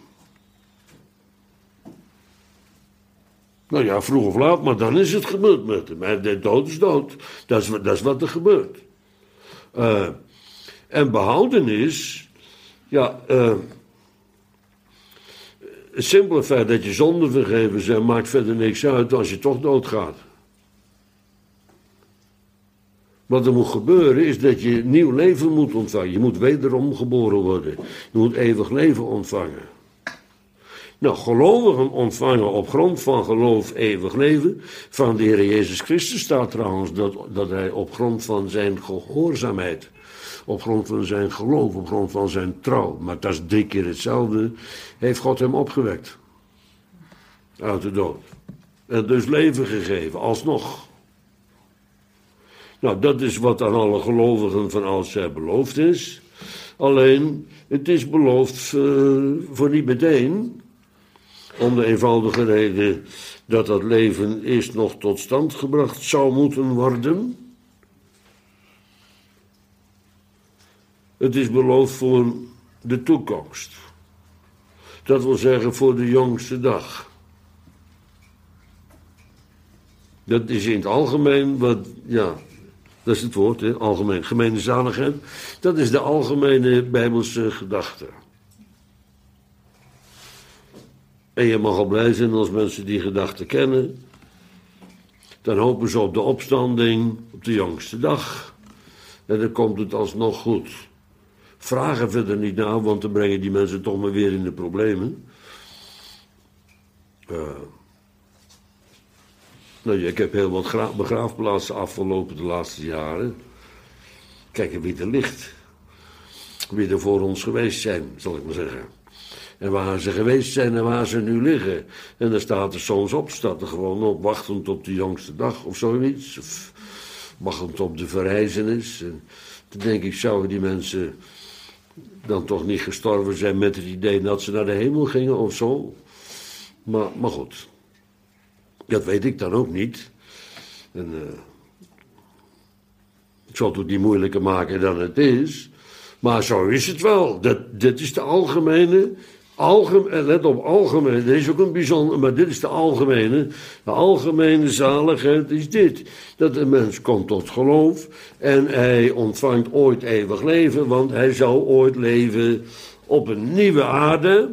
Nou ja, vroeg of laat, maar dan is het gebeurd met hem. En de dood is dood. Dat is, dat is wat er gebeurt. Uh, en behouden is, ja, uh, het simpele feit dat je zonde vergeven zijn, maakt verder niks uit als je toch doodgaat. Wat er moet gebeuren is dat je nieuw leven moet ontvangen. Je moet wederom geboren worden. Je moet eeuwig leven ontvangen. Nou, gelovigen ontvangen op grond van geloof eeuwig leven. Van de Heer Jezus Christus staat trouwens dat, dat hij op grond van zijn gehoorzaamheid, op grond van zijn geloof, op grond van zijn trouw, maar dat is drie keer hetzelfde, heeft God hem opgewekt. Uit de dood. En dus leven gegeven, alsnog. Nou, dat is wat aan alle gelovigen van oudsher beloofd is. Alleen, het is beloofd uh, voor niet meteen. Om de eenvoudige reden dat dat leven eerst nog tot stand gebracht zou moeten worden. Het is beloofd voor de toekomst. Dat wil zeggen voor de jongste dag. Dat is in het algemeen wat, ja... Dat is het woord, hè? Algemeen. Gemene zaligheid. Dat is de algemene Bijbelse gedachte. En je mag al blij zijn als mensen die gedachte kennen. Dan hopen ze op de opstanding op de jongste dag. En dan komt het alsnog goed. Vragen verder niet naar, want dan brengen die mensen toch maar weer in de problemen. Uh. Nou, ik heb heel wat gra- begraafplaatsen afgelopen de laatste jaren. Kijken wie er ligt. Wie er voor ons geweest zijn, zal ik maar zeggen. En waar ze geweest zijn en waar ze nu liggen. En daar staat er soms op, staat er gewoon op, wachtend op de jongste dag of zoiets. Of wachtend op de verrijzenis. En toen denk ik, zouden die mensen dan toch niet gestorven zijn met het idee dat ze naar de hemel gingen of zo. Maar, maar goed, dat weet ik dan ook niet. En, uh, ik zal het ook niet moeilijker maken dan het is. Maar zo is het wel. Dat, dit is de algemene... Algemeen, let op, algemeen, er is ook een bijzonder, maar dit is de algemene. De algemene zaligheid is dit. Dat een mens komt tot geloof en hij ontvangt ooit eeuwig leven, want hij zal ooit leven op een nieuwe aarde.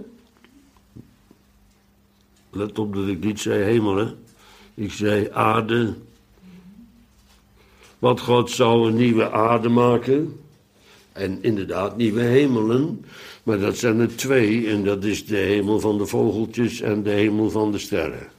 Let op dat ik niet zei hemel, hè. Ik zei aarde. Want God zou een nieuwe aarde maken. En inderdaad nieuwe hemelen. Maar dat zijn er twee. En dat is de hemel van de vogeltjes en de hemel van de sterren.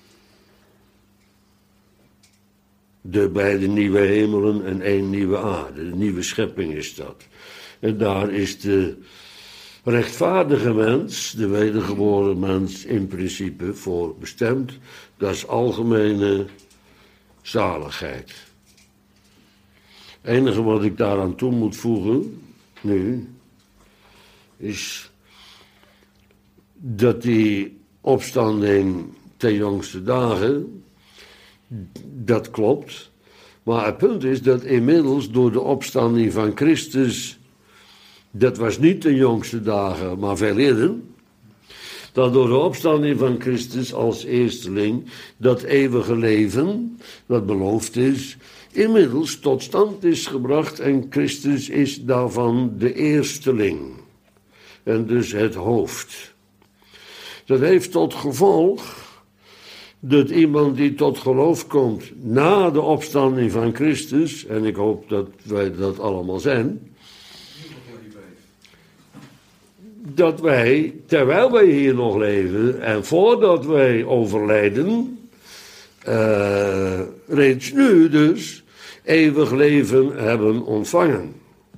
De beide nieuwe hemelen en één nieuwe aarde. De nieuwe schepping is dat. En daar is de rechtvaardige mens, de wedergeboren mens, in principe voor bestemd. Dat is algemene zaligheid. Het enige wat ik daaraan toe moet voegen, nu, is dat die opstanding ten jongste dagen, dat klopt. Maar het punt is dat inmiddels door de opstanding van Christus, dat was niet ten jongste dagen, maar veel eerder, dat door de opstanding van Christus als eersteling dat eeuwige leven, dat beloofd is, inmiddels tot stand is gebracht en Christus is daarvan de eersteling. En dus het hoofd. Dat heeft tot gevolg dat iemand die tot geloof komt na de opstanding van Christus, en ik hoop dat wij dat allemaal zijn, dat wij, terwijl wij hier nog leven en voordat wij overlijden, uh, reeds nu dus eeuwig leven hebben ontvangen.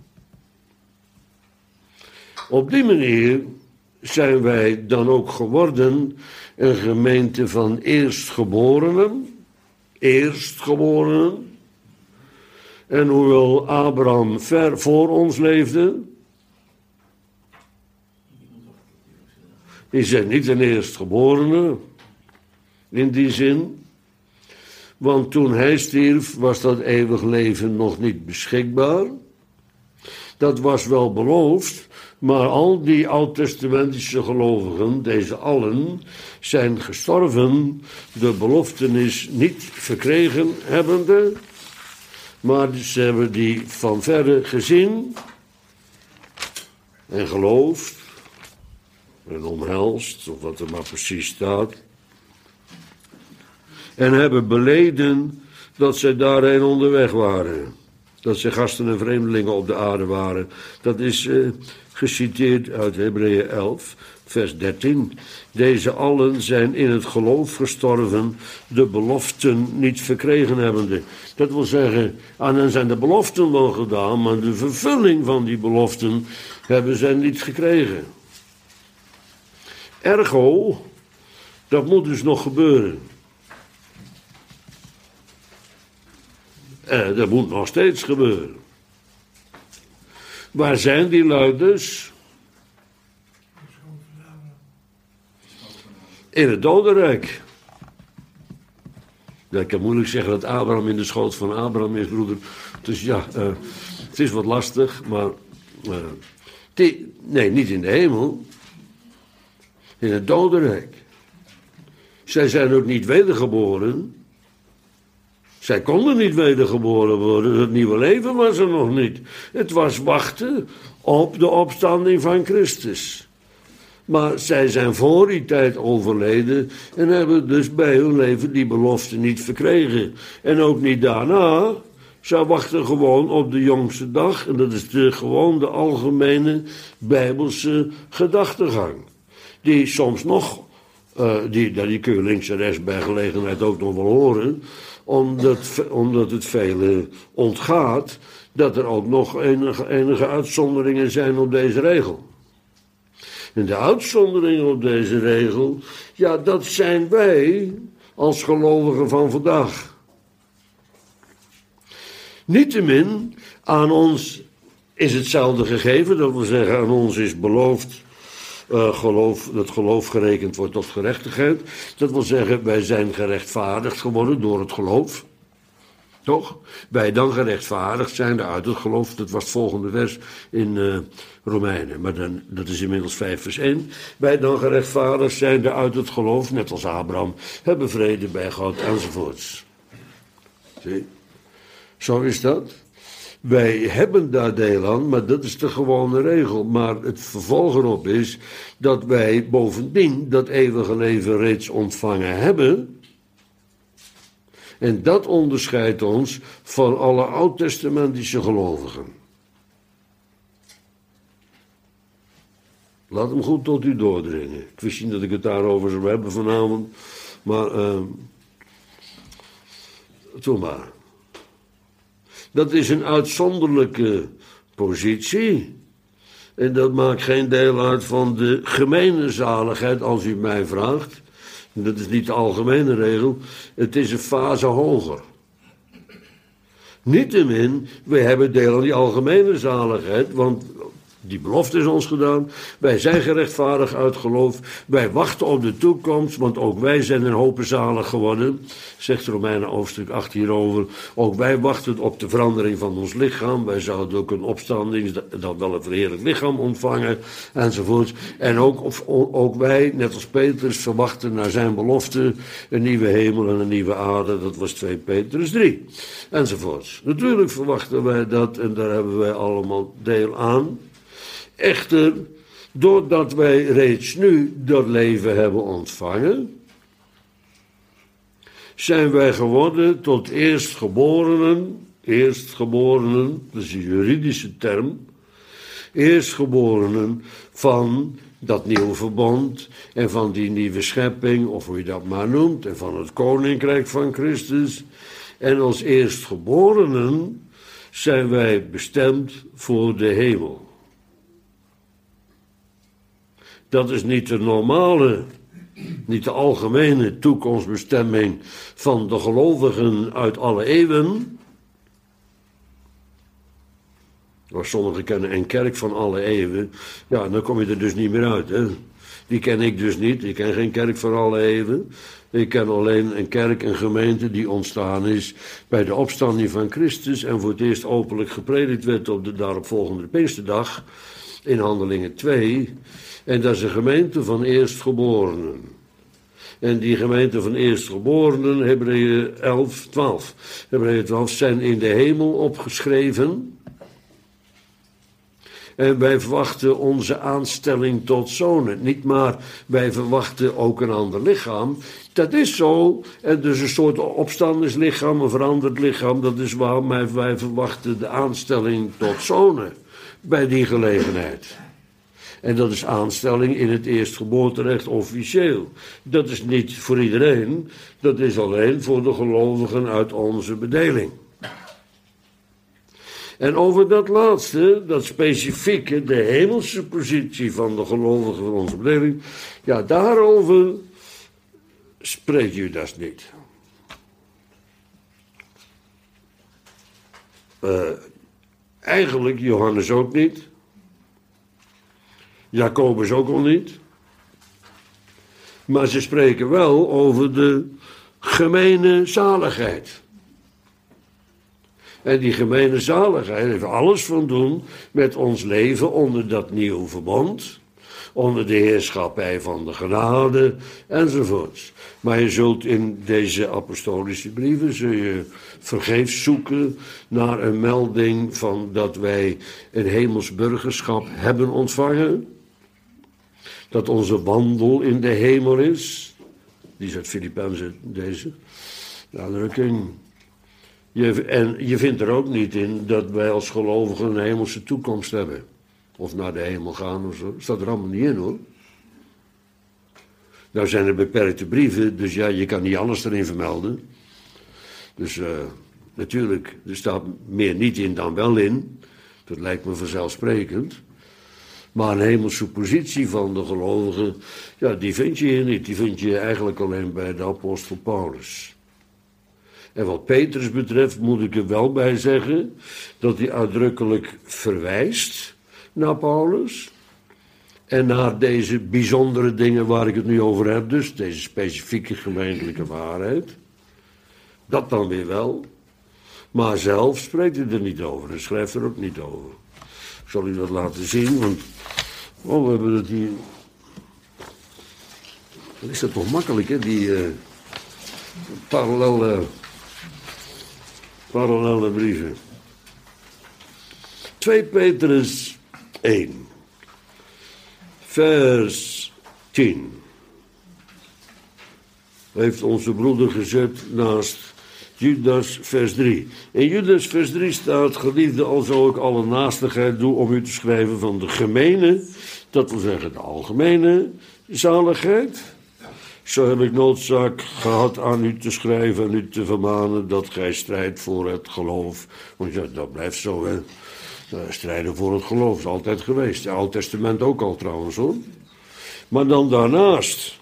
Op die manier zijn wij dan ook geworden een gemeente van eerstgeborenen, eerstgeborenen. En hoewel Abraham ver voor ons leefde, is hij niet een eerstgeborene in die zin. Want toen hij stierf was dat eeuwig leven nog niet beschikbaar. Dat was wel beloofd, maar al die oud-testamentische gelovigen, deze allen, zijn gestorven, de beloftenis niet verkregen hebbende, maar ze hebben die van verre gezien en geloofd en omhelst, of wat er maar precies staat, en hebben beleden dat zij daarheen onderweg waren. Dat ze gasten en vreemdelingen op de aarde waren. Dat is uh, geciteerd uit Hebreeën elf, vers dertien. Deze allen zijn in het geloof gestorven, de beloften niet verkregen hebbende. Dat wil zeggen, aan hen zijn de beloften wel gedaan, maar de vervulling van die beloften hebben zij niet gekregen. Ergo, dat moet dus nog gebeuren. Eh, dat moet nog steeds gebeuren. Waar zijn die luiders? In het dodenrijk. Ja, ik kan moeilijk zeggen dat Abraham in de schoot van Abraham is, broeder. Dus ja, uh, het is wat lastig, maar... Uh, die, nee, niet in de hemel. In het dodenrijk. Zij zijn ook niet wedergeboren. Zij konden niet wedergeboren worden. Het nieuwe leven was er nog niet. Het was wachten op de opstanding van Christus. Maar zij zijn voor die tijd overleden en hebben dus bij hun leven die belofte niet verkregen. En ook niet daarna. Zij wachten gewoon op de jongste dag. En dat is de, gewoon de algemene Bijbelse gedachtegang. Die soms nog, uh, die, die kun je links en rechts bij gelegenheid ook nog wel horen, omdat, omdat het velen ontgaat dat er ook nog enige, enige uitzonderingen zijn op deze regel. En de uitzonderingen op deze regel, ja, dat zijn wij als gelovigen van vandaag. Niettemin, aan ons is hetzelfde gegeven. Dat wil zeggen, aan ons is beloofd uh, geloof, dat geloof gerekend wordt tot gerechtigheid. Dat wil zeggen, wij zijn gerechtvaardigd geworden door het geloof. Toch? Wij dan gerechtvaardigd zijn uit het geloof. Dat was het volgende vers in uh, Romeinen. Maar dan, dat is inmiddels vijf vers één. Wij dan gerechtvaardigd zijn uit het geloof, net als Abraham, hebben vrede bij God enzovoorts. Zie? Zo is dat. Wij hebben daar deel aan, maar dat is de gewone regel. Maar het vervolg erop is dat wij bovendien dat eeuwige leven reeds ontvangen hebben. En dat onderscheidt ons van alle oud-testamentische gelovigen. Laat hem goed tot u doordringen. Ik wist niet dat ik het daarover zou hebben vanavond, maar uh, doe maar. Dat is een uitzonderlijke positie. En dat maakt geen deel uit van de gemene zaligheid, als u mij vraagt. Dat is niet de algemene regel. Het is een fase hoger. Niettemin, wij hebben deel aan die algemene zaligheid, want die belofte is ons gedaan. Wij zijn gerechtvaardigd uit geloof. Wij wachten op de toekomst, want ook wij zijn een hope zalig geworden. Zegt Romeinen hoofdstuk acht hierover. Ook wij wachten op de verandering van ons lichaam. Wij zouden ook een opstanding, dat wel een verheerlijk lichaam ontvangen, enzovoort. En ook, of, ook wij, net als Petrus, verwachten naar zijn belofte een nieuwe hemel en een nieuwe aarde. Dat was twee Petrus drie, enzovoort. Natuurlijk verwachten wij dat en daar hebben wij allemaal deel aan. Echter, doordat wij reeds nu dat leven hebben ontvangen, zijn wij geworden tot eerstgeborenen, eerstgeborenen, dat is een juridische term, eerstgeborenen van dat nieuwe verbond en van die nieuwe schepping, of hoe je dat maar noemt, en van het koninkrijk van Christus. En als eerstgeborenen zijn wij bestemd voor de hemel. Dat is niet de normale, niet de algemene toekomstbestemming van de gelovigen uit alle eeuwen. Maar sommigen kennen een kerk van alle eeuwen. Ja, dan kom je er dus niet meer uit. Hè? Die ken ik dus niet. Ik ken geen kerk van alle eeuwen. Ik ken alleen een kerk, een gemeente die ontstaan is bij de opstanding van Christus en voor het eerst openlijk gepredikt werd op de daaropvolgende Pinksterdag in Handelingen twee. En dat is een gemeente van eerstgeborenen. En die gemeente van eerstgeborenen, Hebreeën elf, twaalf. Hebreeën twaalf zijn in de hemel opgeschreven. En wij verwachten onze aanstelling tot zonen. Niet maar, wij verwachten ook een ander lichaam. Dat is zo. En dus een soort opstandingslichaam, een veranderd lichaam. Dat is waarom wij, wij verwachten de aanstelling tot zonen. Bij die gelegenheid. En dat is aanstelling in het eerstgeboorterecht officieel. Dat is niet voor iedereen. Dat is alleen voor de gelovigen uit onze bedeling. En over dat laatste, dat specifieke, de hemelse positie van de gelovigen van onze bedeling, ja, daarover spreekt Judas niet. Uh, eigenlijk Johannes ook niet. Jacobus ook al niet. Maar ze spreken wel over de gemene zaligheid. En die gemene zaligheid heeft alles van doen met ons leven onder dat nieuwe verbond, onder de heerschappij van de genade enzovoorts. Maar je zult in deze apostolische brieven zul je vergeefs zoeken naar een melding van dat wij een hemels burgerschap hebben ontvangen. Dat onze wandel in de hemel is. Die is uit Filippenzen, deze. De uitdrukking. Je, en je vindt er ook niet in dat wij als gelovigen een hemelse toekomst hebben. Of naar de hemel gaan of zo. Staat er allemaal niet in, hoor. Nou zijn er beperkte brieven, dus ja, je kan niet alles erin vermelden. Dus uh, natuurlijk, er staat meer niet in dan wel in. Dat lijkt me vanzelfsprekend. Maar een hemelse positie van de gelovigen, ja, die vind je hier niet. Die vind je eigenlijk alleen bij de apostel Paulus. En wat Petrus betreft moet ik er wel bij zeggen dat hij uitdrukkelijk verwijst naar Paulus. En naar deze bijzondere dingen waar ik het nu over heb, dus deze specifieke gemeentelijke waarheid. Dat dan weer wel. Maar zelf spreekt hij er niet over en schrijft er ook niet over. Ik zal u dat laten zien, want oh, we hebben het hier. Dan is dat toch makkelijk, hè, die uh, parallele, parallele brieven. twee Petrus één, vers tien. Heeft onze broeder gezet naast Judas, vers drie. In Judas, vers drie staat: geliefde, alzo ik alle naastigheid doe om u te schrijven van de gemene, dat wil zeggen de algemene zaligheid. Zo heb ik noodzaak gehad aan u te schrijven en u te vermanen dat gij strijdt voor het geloof. Want ja, dat blijft zo, hè. Strijden voor het geloof is altijd geweest. Het Oude Testament ook al trouwens, hoor. Maar dan daarnaast,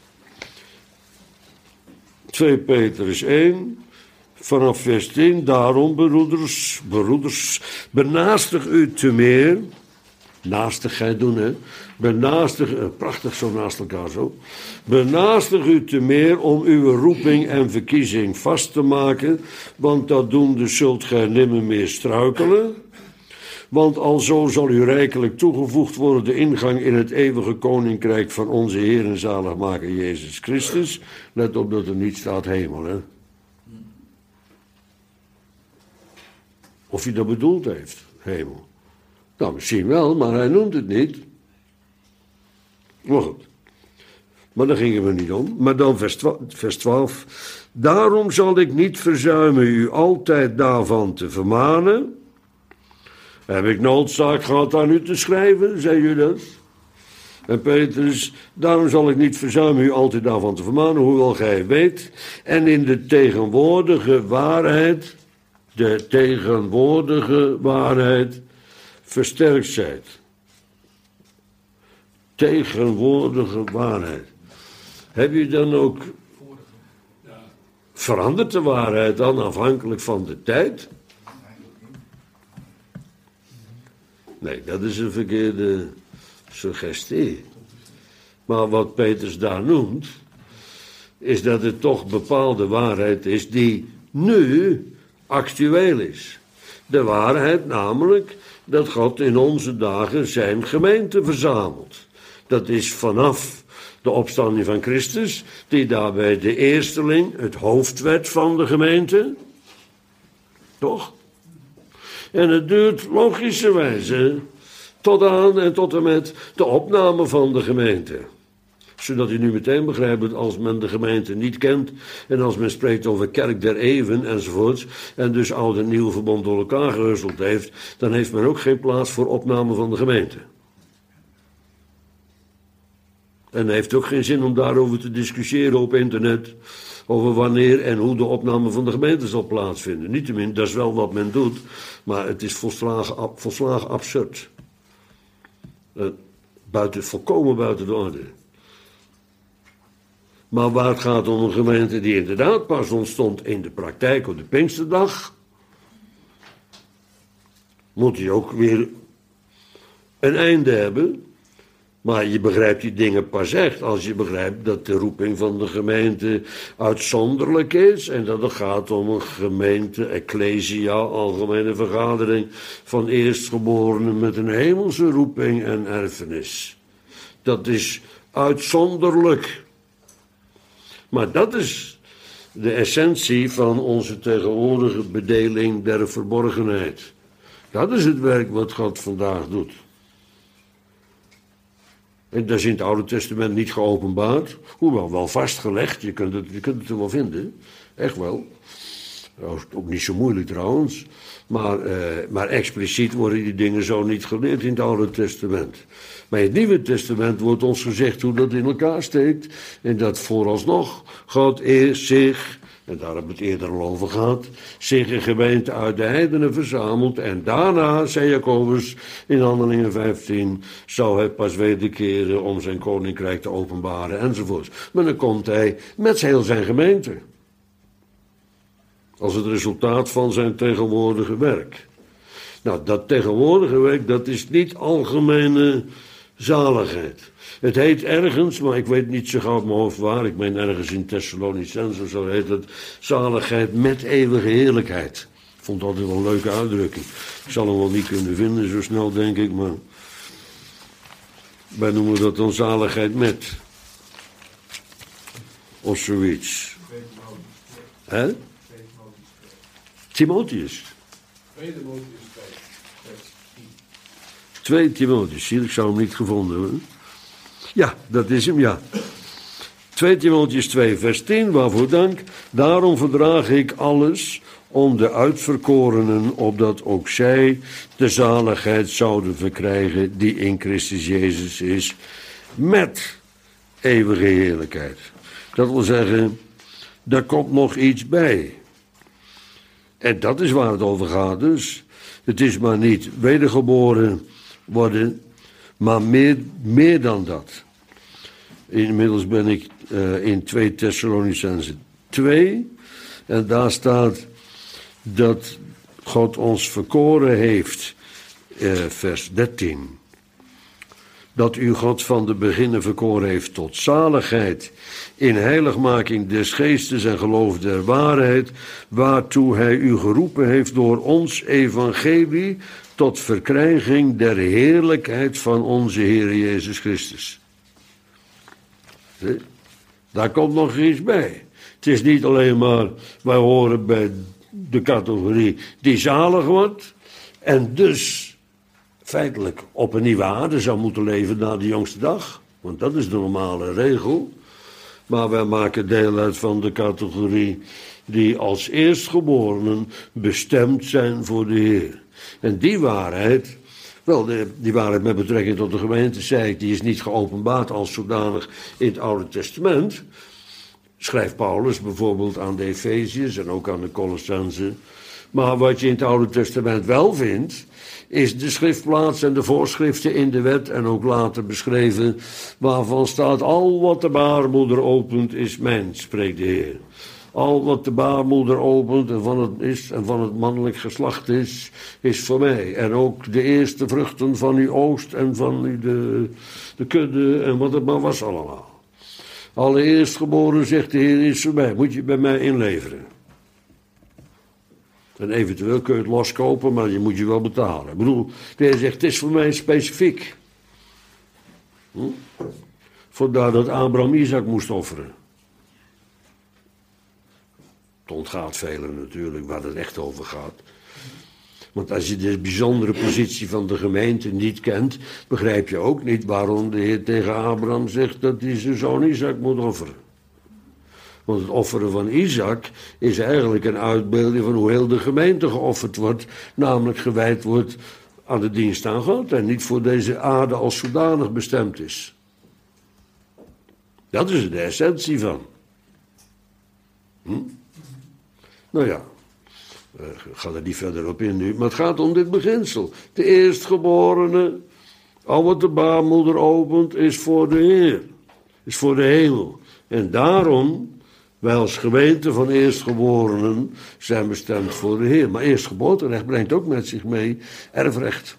twee Petrus één, vanaf vers tien, daarom, broeders, broeders, benaastig u te meer. Naastigheid doen, hè. Benaastig, eh, prachtig zo naast elkaar zo. Benaastig u te meer om uw roeping en verkiezing vast te maken, want dat doende zult gij nimmer meer struikelen. Want alzo zal u rijkelijk toegevoegd worden de ingang in het eeuwige koninkrijk van onze Heer en zaligmaker Jezus Christus. Let op dat er niet staat hemel, hè. Of hij dat bedoeld heeft, hemel. Nou, misschien wel, maar hij noemt het niet. Maar goed. Maar daar gingen we niet om. Maar dan vers twaalf. Daarom zal ik niet verzuimen u altijd daarvan te vermanen. Heb ik noodzaak gehad aan u te schrijven, zei Judas. En Petrus, daarom zal ik niet verzuimen u altijd daarvan te vermanen, hoewel gij weet. En in de tegenwoordige waarheid, de tegenwoordige waarheid, versterkt zijt. Tegenwoordige waarheid. Heb je dan ook verandert de waarheid dan afhankelijk van de tijd? Nee, dat is een verkeerde suggestie. Maar wat Petrus daar noemt, is dat het toch bepaalde waarheid is die nu actueel is. De waarheid namelijk dat God in onze dagen zijn gemeente verzamelt. Dat is vanaf de opstanding van Christus, die daarbij de eersteling, het hoofd werd van de gemeente. Toch? En het duurt logischerwijze tot aan en tot en met de opname van de gemeente. Zodat u nu meteen begrijpt dat als men de gemeente niet kent en als men spreekt over kerk der eeuwen enzovoorts en dus oud en nieuw verbond door elkaar gehusteld heeft, dan heeft men ook geen plaats voor opname van de gemeente. En het heeft ook geen zin om daarover te discussiëren op internet, over wanneer en hoe de opname van de gemeente zal plaatsvinden. Niettemin, dat is wel wat men doet, maar het is volslagen, volslagen absurd. Uh, buiten, volkomen buiten de orde. Maar waar het gaat om een gemeente die inderdaad pas ontstond in de praktijk op de Pinksterdag, moet die ook weer een einde hebben. Maar je begrijpt die dingen pas echt als je begrijpt dat de roeping van de gemeente uitzonderlijk is en dat het gaat om een gemeente, ecclesia, algemene vergadering van eerstgeborenen met een hemelse roeping en erfenis. Dat is uitzonderlijk. Maar dat is de essentie van onze tegenwoordige bedeling der verborgenheid. Dat is het werk wat God vandaag doet. En dat is in het Oude Testament niet geopenbaard, hoewel wel vastgelegd, je kunt het, je kunt het er wel vinden, echt wel. Dat is ook niet zo moeilijk trouwens, maar, eh, maar expliciet worden die dingen zo niet geleerd in het Oude Testament. Maar in het Nieuwe Testament wordt ons gezegd hoe dat in elkaar steekt en dat vooralsnog God eerst zich, en daar hebben we het eerder al over gehad, zich een gemeente uit de heidenen verzamelt en daarna, zei Jacobus in Handelingen vijftien, zou hij pas wederkeren om zijn koninkrijk te openbaren enzovoort. Maar dan komt hij met heel zijn gemeente. Als het resultaat van zijn tegenwoordige werk. Nou, dat tegenwoordige werk, dat is niet algemene zaligheid. Het heet ergens, maar ik weet niet zo gauw uit mijn hoofd waar, ik meen ergens in Thessalonicense of zo heet het, zaligheid met eeuwige heerlijkheid. Ik vond het altijd wel een leuke uitdrukking. Ik zal hem wel niet kunnen vinden zo snel, denk ik, maar wij noemen dat dan zaligheid met. Of zoiets. Hè? Timotheus. Tweede Timotheus twee. twee Timotheus, zie je, ik zou hem niet gevonden hebben. Ja, dat is hem, ja. twee Timotheus twee, vers tien, waarvoor dank. Daarom verdraag ik alles om de uitverkorenen, opdat ook zij de zaligheid zouden verkrijgen die in Christus Jezus is, met eeuwige heerlijkheid. Dat wil zeggen, daar komt nog iets bij. En dat is waar het over gaat dus. Het is maar niet wedergeboren worden, maar meer, meer dan dat. Inmiddels ben ik uh, in twee Thessalonicense twee. En daar staat dat God ons verkoren heeft, uh, vers dertien. Dat u God van de beginnen verkoren heeft tot zaligheid, in heiligmaking des geestes en geloof der waarheid, waartoe hij u geroepen heeft door ons evangelie, tot verkrijging der heerlijkheid van onze Heer Jezus Christus. Daar komt nog iets bij. Het is niet alleen maar, wij horen bij de categorie die zalig wordt, en dus feitelijk op een nieuwe aarde zou moeten leven na de jongste dag. Want dat is de normale regel. Maar wij maken deel uit van de categorie die als eerstgeborenen bestemd zijn voor de Heer. En die waarheid, wel, de, die waarheid met betrekking tot de gemeente, zei ik, die is niet geopenbaard als zodanig in het Oude Testament. Schrijft Paulus bijvoorbeeld aan de Efeziërs en ook aan de Colossenzen. Maar wat je in het Oude Testament wel vindt, is de schriftplaats en de voorschriften in de wet en ook later beschreven, waarvan staat: al wat de baarmoeder opent is mijn, spreekt de Heer. Al wat de baarmoeder opent en van het is en van het mannelijk geslacht is, is voor mij. En ook de eerste vruchten van uw oost en van uw de, de kudde en wat het maar was allemaal. Alle eerstgeboren, zegt de Heer, is voor mij. Moet je bij mij inleveren. En eventueel kun je het loskopen, maar je moet je wel betalen. Ik bedoel, de Heer zegt, het is voor mij specifiek. Hm? Vandaar dat Abraham Isaac moest offeren. Het ontgaat velen natuurlijk waar het echt over gaat. Want als je de bijzondere positie van de gemeente niet kent, begrijp je ook niet waarom de Heer tegen Abraham zegt dat hij zijn zoon Isaac moet offeren. Want het offeren van Isaac is eigenlijk een uitbeelding van hoe heel de gemeente geofferd wordt, namelijk gewijd wordt aan de dienst aan God en niet voor deze aarde als zodanig bestemd is. Dat is de essentie van. Hm? Nou ja, ik ga er niet verder op in nu, maar het gaat om dit beginsel. De eerstgeborene, al wat de baarmoeder opent, is voor de Heer, is voor de hemel. En daarom, wij als gemeente van eerstgeborenen zijn bestemd voor de Heer. Maar eerstgeboorterecht brengt ook met zich mee erfrecht.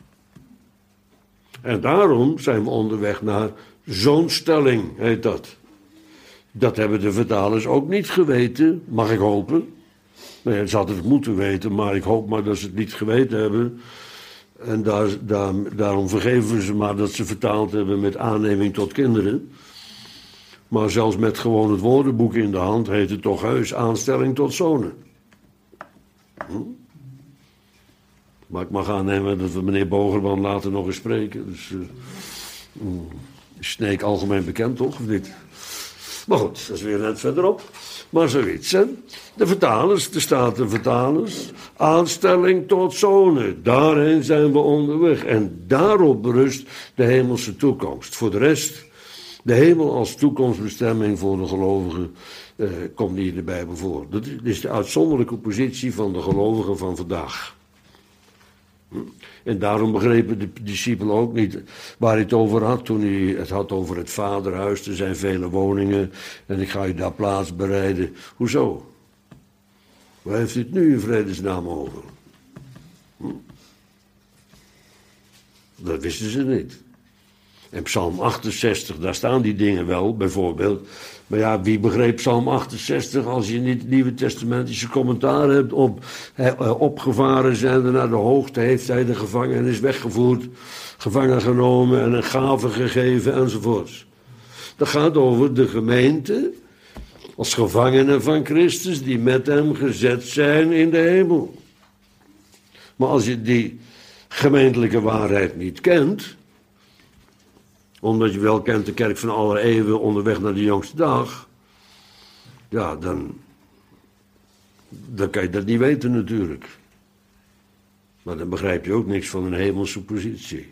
En daarom zijn we onderweg naar zoonstelling, heet dat. Dat hebben de vertalers ook niet geweten, mag ik hopen. Nee, ze hadden het moeten weten, maar ik hoop maar dat ze het niet geweten hebben. En daar, daar, daarom vergeven we ze maar dat ze vertaald hebben met aanneming tot kinderen. Maar zelfs met gewoon het woordenboek in de hand heet het toch heus aanstelling tot zonen. Hm? Maar ik mag aannemen dat we meneer Bogerman later nog eens spreken. Dus uh, is Sneek algemeen bekend, toch? Of niet? Maar goed, dat is weer net verderop. Maar zoiets, hè. De vertalers, de Statenvertalers, aanstelling tot zonen. Daarheen zijn we onderweg. En daarop berust de hemelse toekomst. Voor de rest, de hemel als toekomstbestemming voor de gelovigen eh, komt niet in de Bijbel voor. Dat is de uitzonderlijke positie van de gelovigen van vandaag. Hm? En daarom begrepen de discipelen ook niet waar hij het over had toen hij het had over het vaderhuis. Er zijn vele woningen en ik ga je daar plaats bereiden. Hoezo? Waar heeft u het nu in vredesnaam over? Hm? Dat wisten ze niet. En Psalm achtenzestig, daar staan die dingen wel, bijvoorbeeld. Maar ja, wie begreep Psalm achtenzestig als je niet het Nieuwe Testamentische commentaar hebt op he, opgevaren zijn er naar de hoogte, heeft hij de gevangenis weggevoerd, gevangen genomen en een gave gegeven enzovoorts. Dat gaat over de gemeente als gevangenen van Christus die met hem gezet zijn in de hemel. Maar als je die gemeentelijke waarheid niet kent, omdat je wel kent de kerk van aller eeuwen onderweg naar de jongste dag, ja, dan, dan kan je dat niet weten natuurlijk. Maar dan begrijp je ook niks van een hemelse positie.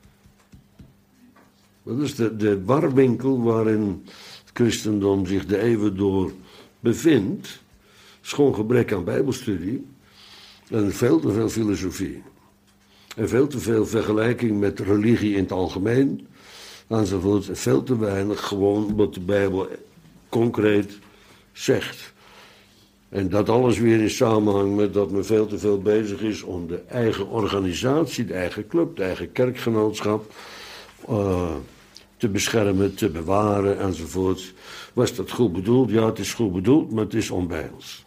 Dat is de, de warwinkel waarin het christendom zich de eeuwen door bevindt. Schoon gebrek aan bijbelstudie en veel te veel filosofie. En veel te veel vergelijking met religie in het algemeen. Enzovoort. Veel te weinig gewoon wat de Bijbel concreet zegt. En dat alles weer in samenhang met dat men veel te veel bezig is om de eigen organisatie, de eigen club, de eigen kerkgenootschap uh, te beschermen, te bewaren enzovoort. Was dat goed bedoeld? Ja, het is goed bedoeld, maar het is onbijbels.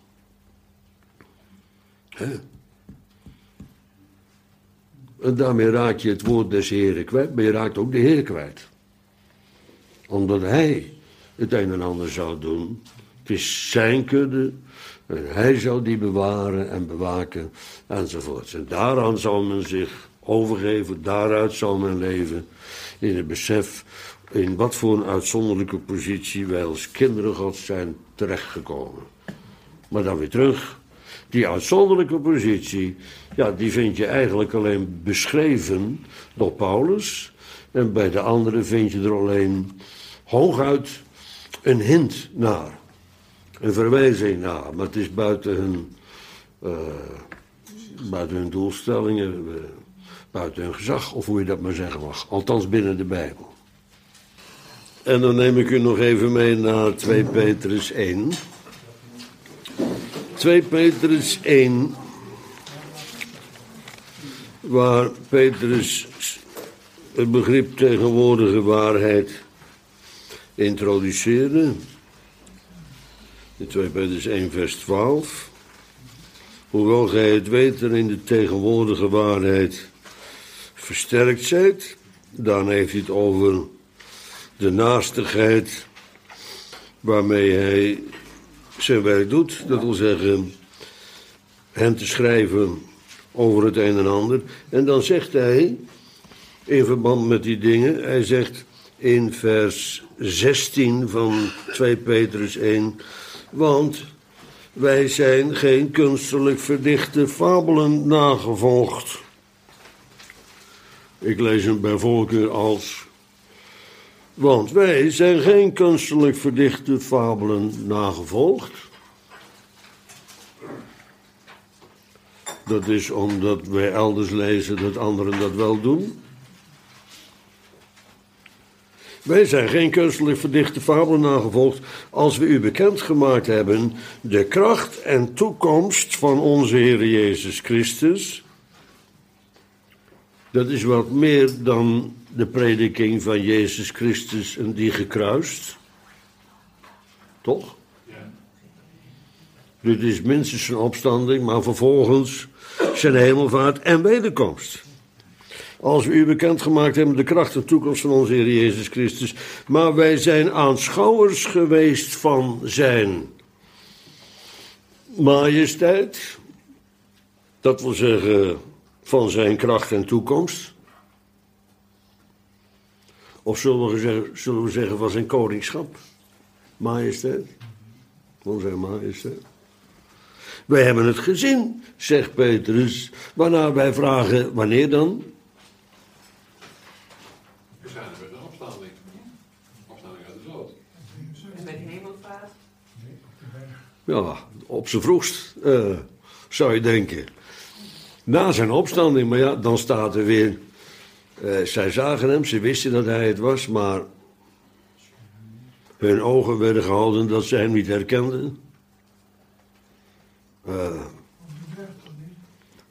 Hè? En daarmee raak je het woord des Heren kwijt, maar je raakt ook de Heer kwijt. Omdat hij het een en ander zou doen. Het is zijn kudde. En hij zou die bewaren en bewaken enzovoort. En daaraan zal men zich overgeven, daaruit zal men leven. In het besef in wat voor een uitzonderlijke positie wij als kinderen Gods zijn terechtgekomen. Maar dan weer terug. Die uitzonderlijke positie, ja, die vind je eigenlijk alleen beschreven door Paulus. En bij de anderen vind je er alleen hooguit een hint naar. Een verwijzing naar. Maar het is buiten hun, uh, buiten hun doelstellingen, uh, buiten hun gezag, of hoe je dat maar zeggen mag. Althans binnen de Bijbel. En dan neem ik u nog even mee naar twee Petrus één. twee Petrus één, waar Petrus het begrip tegenwoordige waarheid introduceerde. In twee Petrus één vers twaalf. Hoewel gij het weet en in de tegenwoordige waarheid versterkt zijt, dan heeft hij het over de naastigheid waarmee hij zijn werk doet. Dat wil zeggen, hen te schrijven over het een en ander. En dan zegt hij, in verband met die dingen, hij zegt in vers zestien van twee Petrus één, want wij zijn geen kunstelijk verdichte fabelen nagevolgd. Ik lees hem bij voorkeur als, want wij zijn geen kunstelijk verdichte fabelen nagevolgd. Dat is omdat wij elders lezen dat anderen dat wel doen. Wij zijn geen kunstelijk verdichte fabelen nagevolgd als we u bekendgemaakt hebben de kracht en toekomst van onze Heer Jezus Christus. Dat is wat meer dan de prediking van Jezus Christus en die gekruist. Toch? Ja. Dit is minstens een opstanding, maar vervolgens zijn hemelvaart en wederkomst. Als we u bekendgemaakt hebben de kracht en toekomst van onze Heer Jezus Christus. Maar wij zijn aanschouwers geweest van zijn majesteit. Dat wil zeggen van zijn kracht en toekomst. Of zullen we zeggen, zullen we zeggen van zijn koningschap. Majesteit. Van zijn majesteit. Wij hebben het gezien, zegt Petrus. Waarna wij vragen, wanneer dan? We zijn er met een opstanding. Opstanding uit de dood. En met de hemelvaart. Ja, op zijn vroegst, uh, zou je denken. Na zijn opstanding, maar ja, dan staat er weer. Uh, zij zagen hem, ze wisten dat hij het was, maar hun ogen werden gehouden dat ze hem niet herkenden. Uh,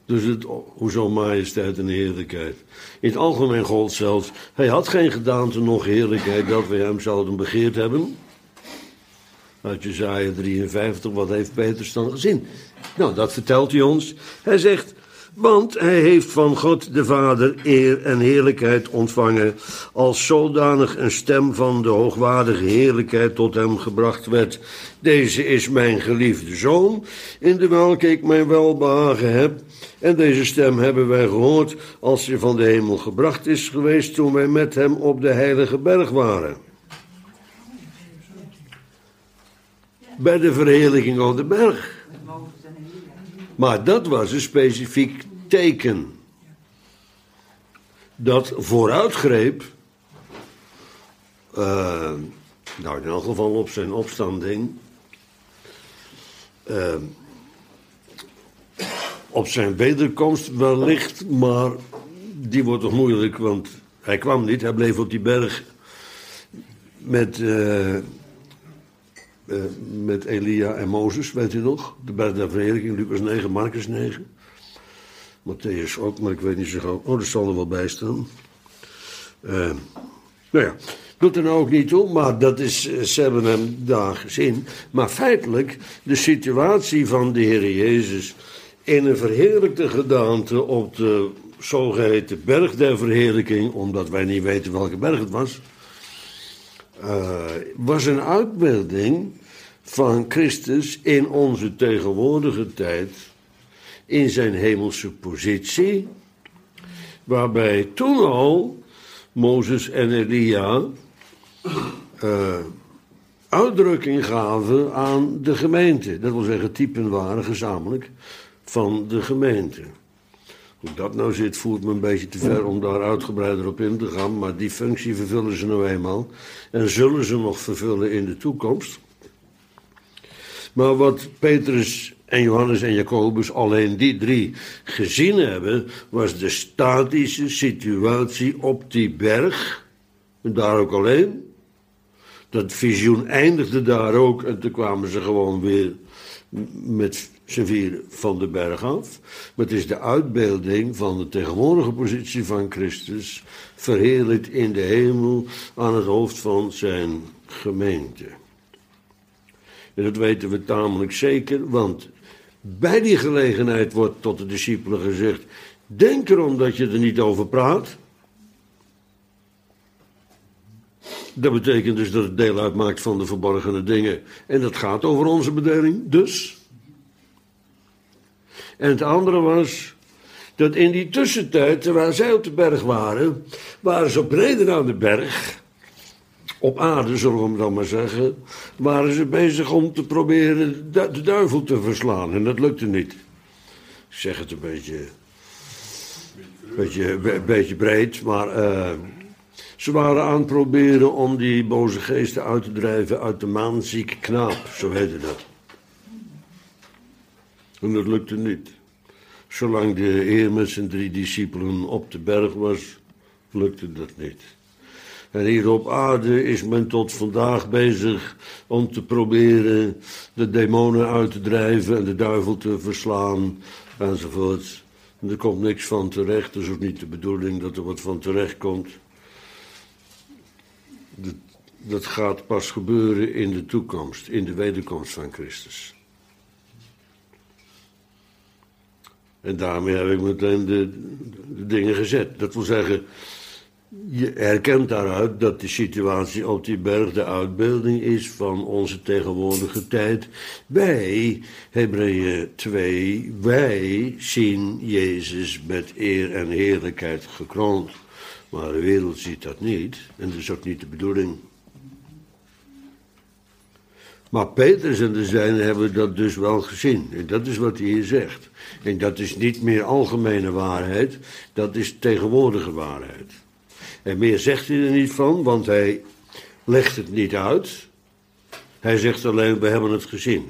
Dus het, hoezo majesteit en heerlijkheid? In het algemeen gold zelfs, hij had geen gedaante noch heerlijkheid dat we hem zouden begeerd hebben. Uit Jesaja drieënvijftig, wat heeft Petrus dan gezien? Nou, dat vertelt hij ons. Hij zegt, want hij heeft van God de Vader eer en heerlijkheid ontvangen, als zodanig een stem van de hoogwaardige heerlijkheid tot hem gebracht werd. Deze is mijn geliefde zoon, in de welke ik mijn welbehagen heb. En deze stem hebben wij gehoord als hij van de hemel gebracht is geweest, toen wij met hem op de heilige berg waren. Bij de verheerlijking op de berg. Maar dat was een specifiek teken. Dat vooruitgreep. Uh, nou, in elk geval op zijn opstanding. Uh, op zijn wederkomst wellicht, maar die wordt toch moeilijk, want hij kwam niet. Hij bleef op die berg met... Uh, Uh, met Elia en Mozes, weet u nog? De berg der verheerlijking, Lucas negen, Marcus negen. Matthäus ook, maar ik weet niet zo gauw. Oh, dat zal er wel bij staan. Uh, nou ja, doet er nou ook niet toe, maar dat is, uh, ze hebben hem daar gezien. Maar feitelijk, de situatie van de Heer Jezus in een verheerlijkte gedaante op de zogeheten berg der verheerlijking, omdat wij niet weten welke berg het was, uh, was een uitbeelding van Christus in onze tegenwoordige tijd, in zijn hemelse positie, waarbij toen al Mozes en Elia uh, uitdrukking gaven aan de gemeente. Dat wil zeggen, typen waren gezamenlijk van de gemeente. Hoe dat nou zit, voert me een beetje te ver om daar uitgebreider op in te gaan, maar die functie vervullen ze nou eenmaal en zullen ze nog vervullen in de toekomst. Maar wat Petrus en Johannes en Jacobus, alleen die drie, gezien hebben, was de statische situatie op die berg. En daar ook alleen. Dat visioen eindigde daar ook en toen kwamen ze gewoon weer met z'n vier van de berg af. Maar het is de uitbeelding van de tegenwoordige positie van Christus, verheerlijkt in de hemel aan het hoofd van zijn gemeente. En dat weten we tamelijk zeker, want bij die gelegenheid wordt tot de discipelen gezegd: denk erom dat je er niet over praat. Dat betekent dus dat het deel uitmaakt van de verborgene dingen. En dat gaat over onze bedeling, dus. En het andere was dat in die tussentijd, terwijl zij op de berg waren, waren ze op beneden aan de berg, op aarde zullen we dan maar zeggen, waren ze bezig om te proberen de duivel te verslaan. En dat lukte niet. Ik zeg het een beetje, beetje, be, beetje breed, maar uh, ze waren aan het proberen om die boze geesten uit te drijven uit de maanzieke knaap, zo heette dat. En dat lukte niet. Zolang de Heer met zijn drie discipelen op de berg was, lukte dat niet. En hier op aarde is men tot vandaag bezig om te proberen de demonen uit te drijven en de duivel te verslaan, enzovoort. En er komt niks van terecht, dat is ook niet de bedoeling dat er wat van terecht komt. Dat, dat gaat pas gebeuren in de toekomst, in de wederkomst van Christus. En daarmee heb ik meteen de, de dingen gezet. Dat wil zeggen, je herkent daaruit dat de situatie op die berg de uitbeelding is van onze tegenwoordige tijd. Wij, Hebreeën twee, wij zien Jezus met eer en heerlijkheid gekroond. Maar de wereld ziet dat niet en dat is ook niet de bedoeling. Maar Petrus en de zijnen hebben dat dus wel gezien. En dat is wat hij hier zegt. En dat is niet meer algemene waarheid, dat is tegenwoordige waarheid. En meer zegt hij er niet van, want hij legt het niet uit. Hij zegt alleen, we hebben het gezien.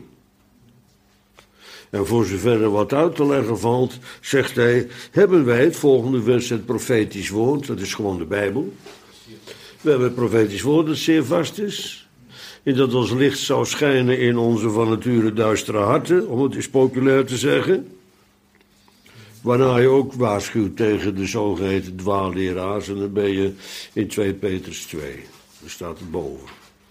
En voor zover er wat uit te leggen valt, zegt hij, hebben wij het volgende vers, het profetisch woord, dat is gewoon de Bijbel. We hebben het profetisch woord dat zeer vast is. En dat ons licht zou schijnen in onze van nature duistere harten, om het eens populair te zeggen. Waarna je ook waarschuwt tegen de zogeheten dwaalleraars. En dan ben je in twee Petrus twee. Daar staat het boven.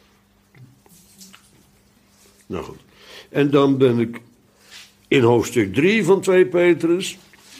Nou goed. En dan ben ik in hoofdstuk drie van twee Petrus.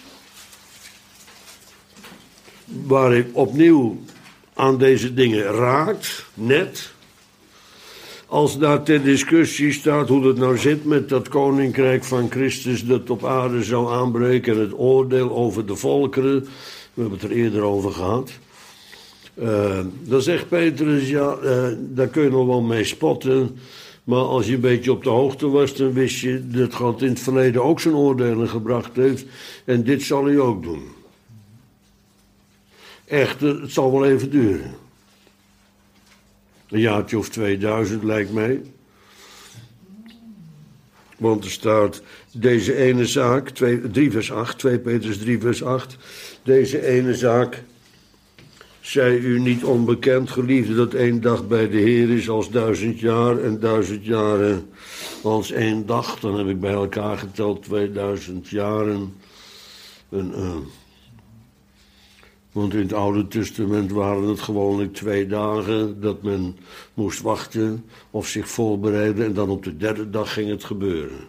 Waar ik opnieuw aan deze dingen raakt, net. Als daar ter discussie staat hoe het nou zit met dat koninkrijk van Christus dat op aarde zou aanbreken en het oordeel over de volkeren. We hebben het er eerder over gehad. Uh, dan zegt Petrus, ja, uh, daar kun je nog wel mee spotten. Maar als je een beetje op de hoogte was, dan wist je dat God in het verleden ook zijn oordelen gebracht heeft. En dit zal hij ook doen. Echter, het zal wel even duren. Een jaartje of tweeduizend lijkt mij. Want er staat deze ene zaak, drie vers acht, twee Petrus drie vers acht. Deze ene zaak, zij u niet onbekend, geliefde, dat één dag bij de Heer is als duizend jaar en duizend jaren als één dag. Dan heb ik bij elkaar geteld tweeduizend jaren. En, uh, want in het Oude Testament waren het gewoonlijk twee dagen dat men moest wachten of zich voorbereiden. En dan op de derde dag ging het gebeuren.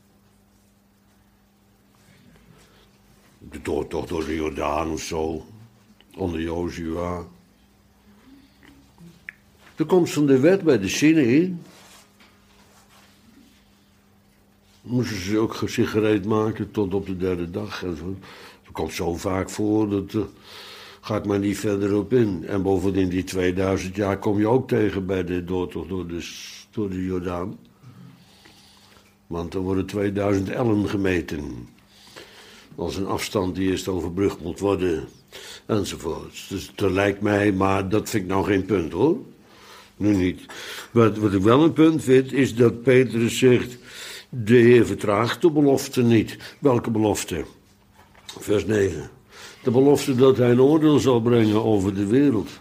De doortocht door de Jordaan of zo, onder Jozua. De komst van de wet bij de Sinai. Moesten ze ook zich gereed maken tot op de derde dag. En zo. Dat komt zo vaak voor, dat uh, ga ik maar niet verder op in. En bovendien die tweeduizend jaar kom je ook tegen bij de doortocht door de, door de Jordaan. Want er worden tweeduizend ellen gemeten. Als een afstand die eerst overbrugd moet worden. Enzovoorts. Dus dat lijkt mij, maar dat vind ik nou geen punt hoor. Nu niet. Wat, wat ik wel een punt vind, is dat Petrus zegt, de Heer vertraagt de belofte niet. Welke belofte? Vers negen. De belofte dat hij een oordeel zal brengen over de wereld.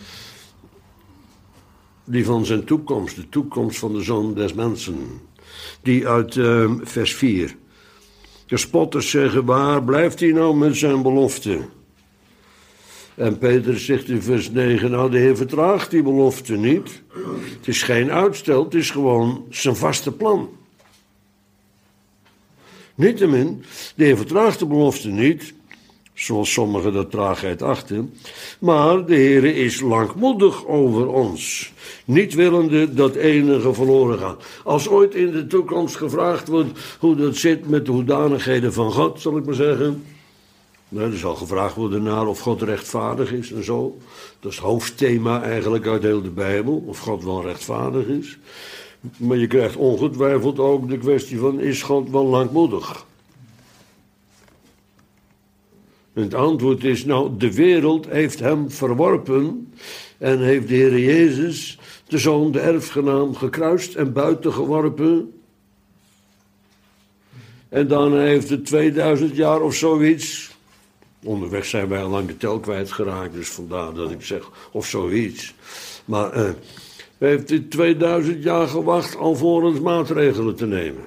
Die van zijn toekomst, de toekomst van de Zoon des Mensen. Die uit uh, vers vier. De spotters zeggen, waar blijft hij nou met zijn belofte? En Petrus zegt in vers negen, nou de Heer vertraagt die belofte niet. Het is geen uitstel, het is gewoon zijn vaste plan. Niettemin, de Heer vertraagt de belofte niet, zoals sommigen dat traagheid achten, maar de Heer is langmoedig over ons, niet willende dat enige verloren gaat. Als ooit in de toekomst gevraagd wordt hoe dat zit met de hoedanigheden van God, zal ik maar zeggen. Nou, er zal gevraagd worden naar of God rechtvaardig is en zo. Dat is het hoofdthema eigenlijk uit heel de Bijbel, of God wel rechtvaardig is. Maar je krijgt ongetwijfeld ook de kwestie van, is God wel langmoedig? En het antwoord is, nou, de wereld heeft hem verworpen en heeft de Heer Jezus, de Zoon, de erfgenaam, gekruist en buiten geworpen. En dan heeft het tweeduizend jaar of zoiets. Onderweg zijn wij al lang de tel kwijtgeraakt, dus vandaar dat ik zeg, of zoiets. Maar uh, heeft dit tweeduizend jaar gewacht alvorens maatregelen te nemen.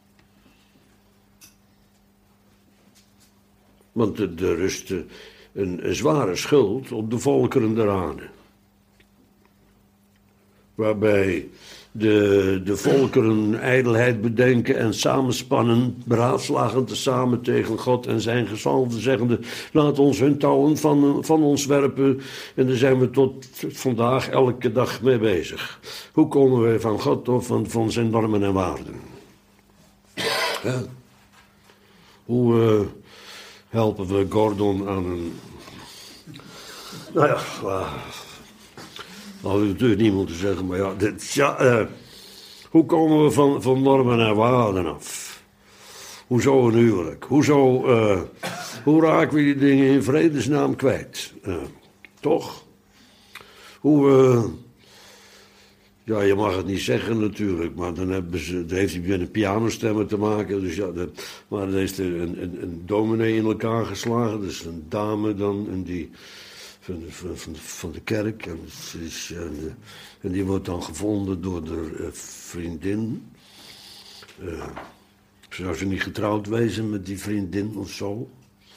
Want er, er rust een, een zware schuld op de volkeren der aarde. Waarbij de, de volkeren ijdelheid bedenken en samenspannen, beraadslagen tezamen tegen God en zijn gezalfde, zeggende, laat ons hun touwen van, van ons werpen. En daar zijn we tot vandaag elke dag mee bezig. Hoe komen wij van God of van, van zijn normen en waarden? Ja. Hoe uh, helpen we Gordon aan een... Nou ja, uh, dat had ik natuurlijk niet moeten zeggen, maar ja, dit, ja uh, hoe komen we van, van normen en waarden af? Hoezo een huwelijk? Hoezo, uh, hoe raken we die dingen in vredesnaam kwijt? Uh, toch? Hoe, uh, ja, je mag het niet zeggen natuurlijk, maar dan, hebben ze, dan heeft hij met een pianostemmer te maken. Dus ja, de, maar dan heeft er een, een, een dominee in elkaar geslagen, dus een dame dan, en die... Van de, van, van de kerk. En, is, en, en die wordt dan gevonden door de uh, vriendin. Uh, zou ze niet getrouwd wezen met die vriendin of zo?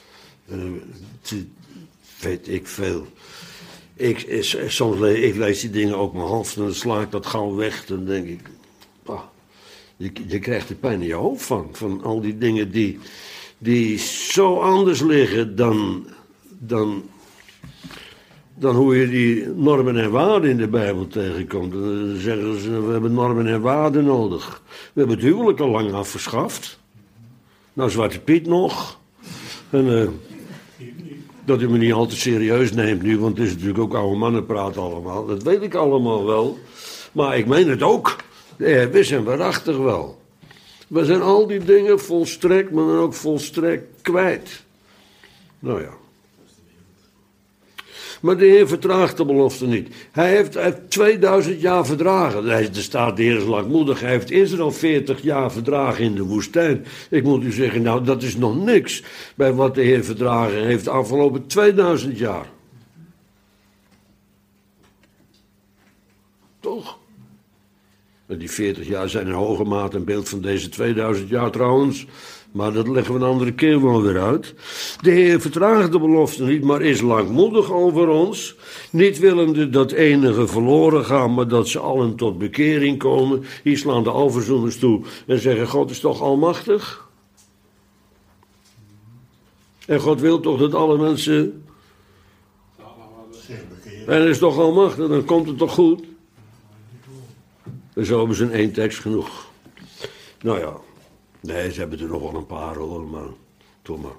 Uh, t- weet ik veel. Ik, is, soms le- ik lees die dingen ook mijn hoofd en dan sla ik dat gauw weg. Dan denk ik, ah, je, je krijgt er pijn in je hoofd van. Van al die dingen die, die zo anders liggen dan, dan, dan hoe je die normen en waarden in de Bijbel tegenkomt. Dan zeggen ze, we hebben normen en waarden nodig. We hebben het huwelijk al lang afgeschaft. Nou, Zwarte Piet nog. En uh, dat u me niet al te serieus neemt nu, want het is natuurlijk ook oude mannenpraat allemaal. Dat weet ik allemaal wel. Maar ik meen het ook. Ja, we zijn waarachtig wel. We zijn al die dingen volstrekt, maar dan ook volstrekt kwijt. Nou ja. Maar de Heer vertraagt de belofte niet. Hij heeft, hij heeft tweeduizend jaar verdragen. Er staat de Heer is langmoedig. Hij heeft Israël veertig jaar verdragen in de woestijn. Ik moet u zeggen, nou dat is nog niks bij wat de Heer verdragen heeft de afgelopen tweeduizend jaar. Toch? En die veertig jaar zijn in hoge mate een beeld van deze tweeduizend jaar trouwens. Maar dat leggen we een andere keer wel weer uit. De Heer vertraagt de belofte niet, maar is langmoedig over ons. Niet willende dat enigen verloren gaan, maar dat ze allen tot bekering komen. Hier slaan de alverzoeners toe en zeggen, God is toch almachtig? En God wil toch dat alle mensen... En hij is toch almachtig, dan komt het toch goed? En zo hebben ze in één tekst genoeg. Nou ja. Nee, ze hebben er nog wel een paar hoor, maar doe maar.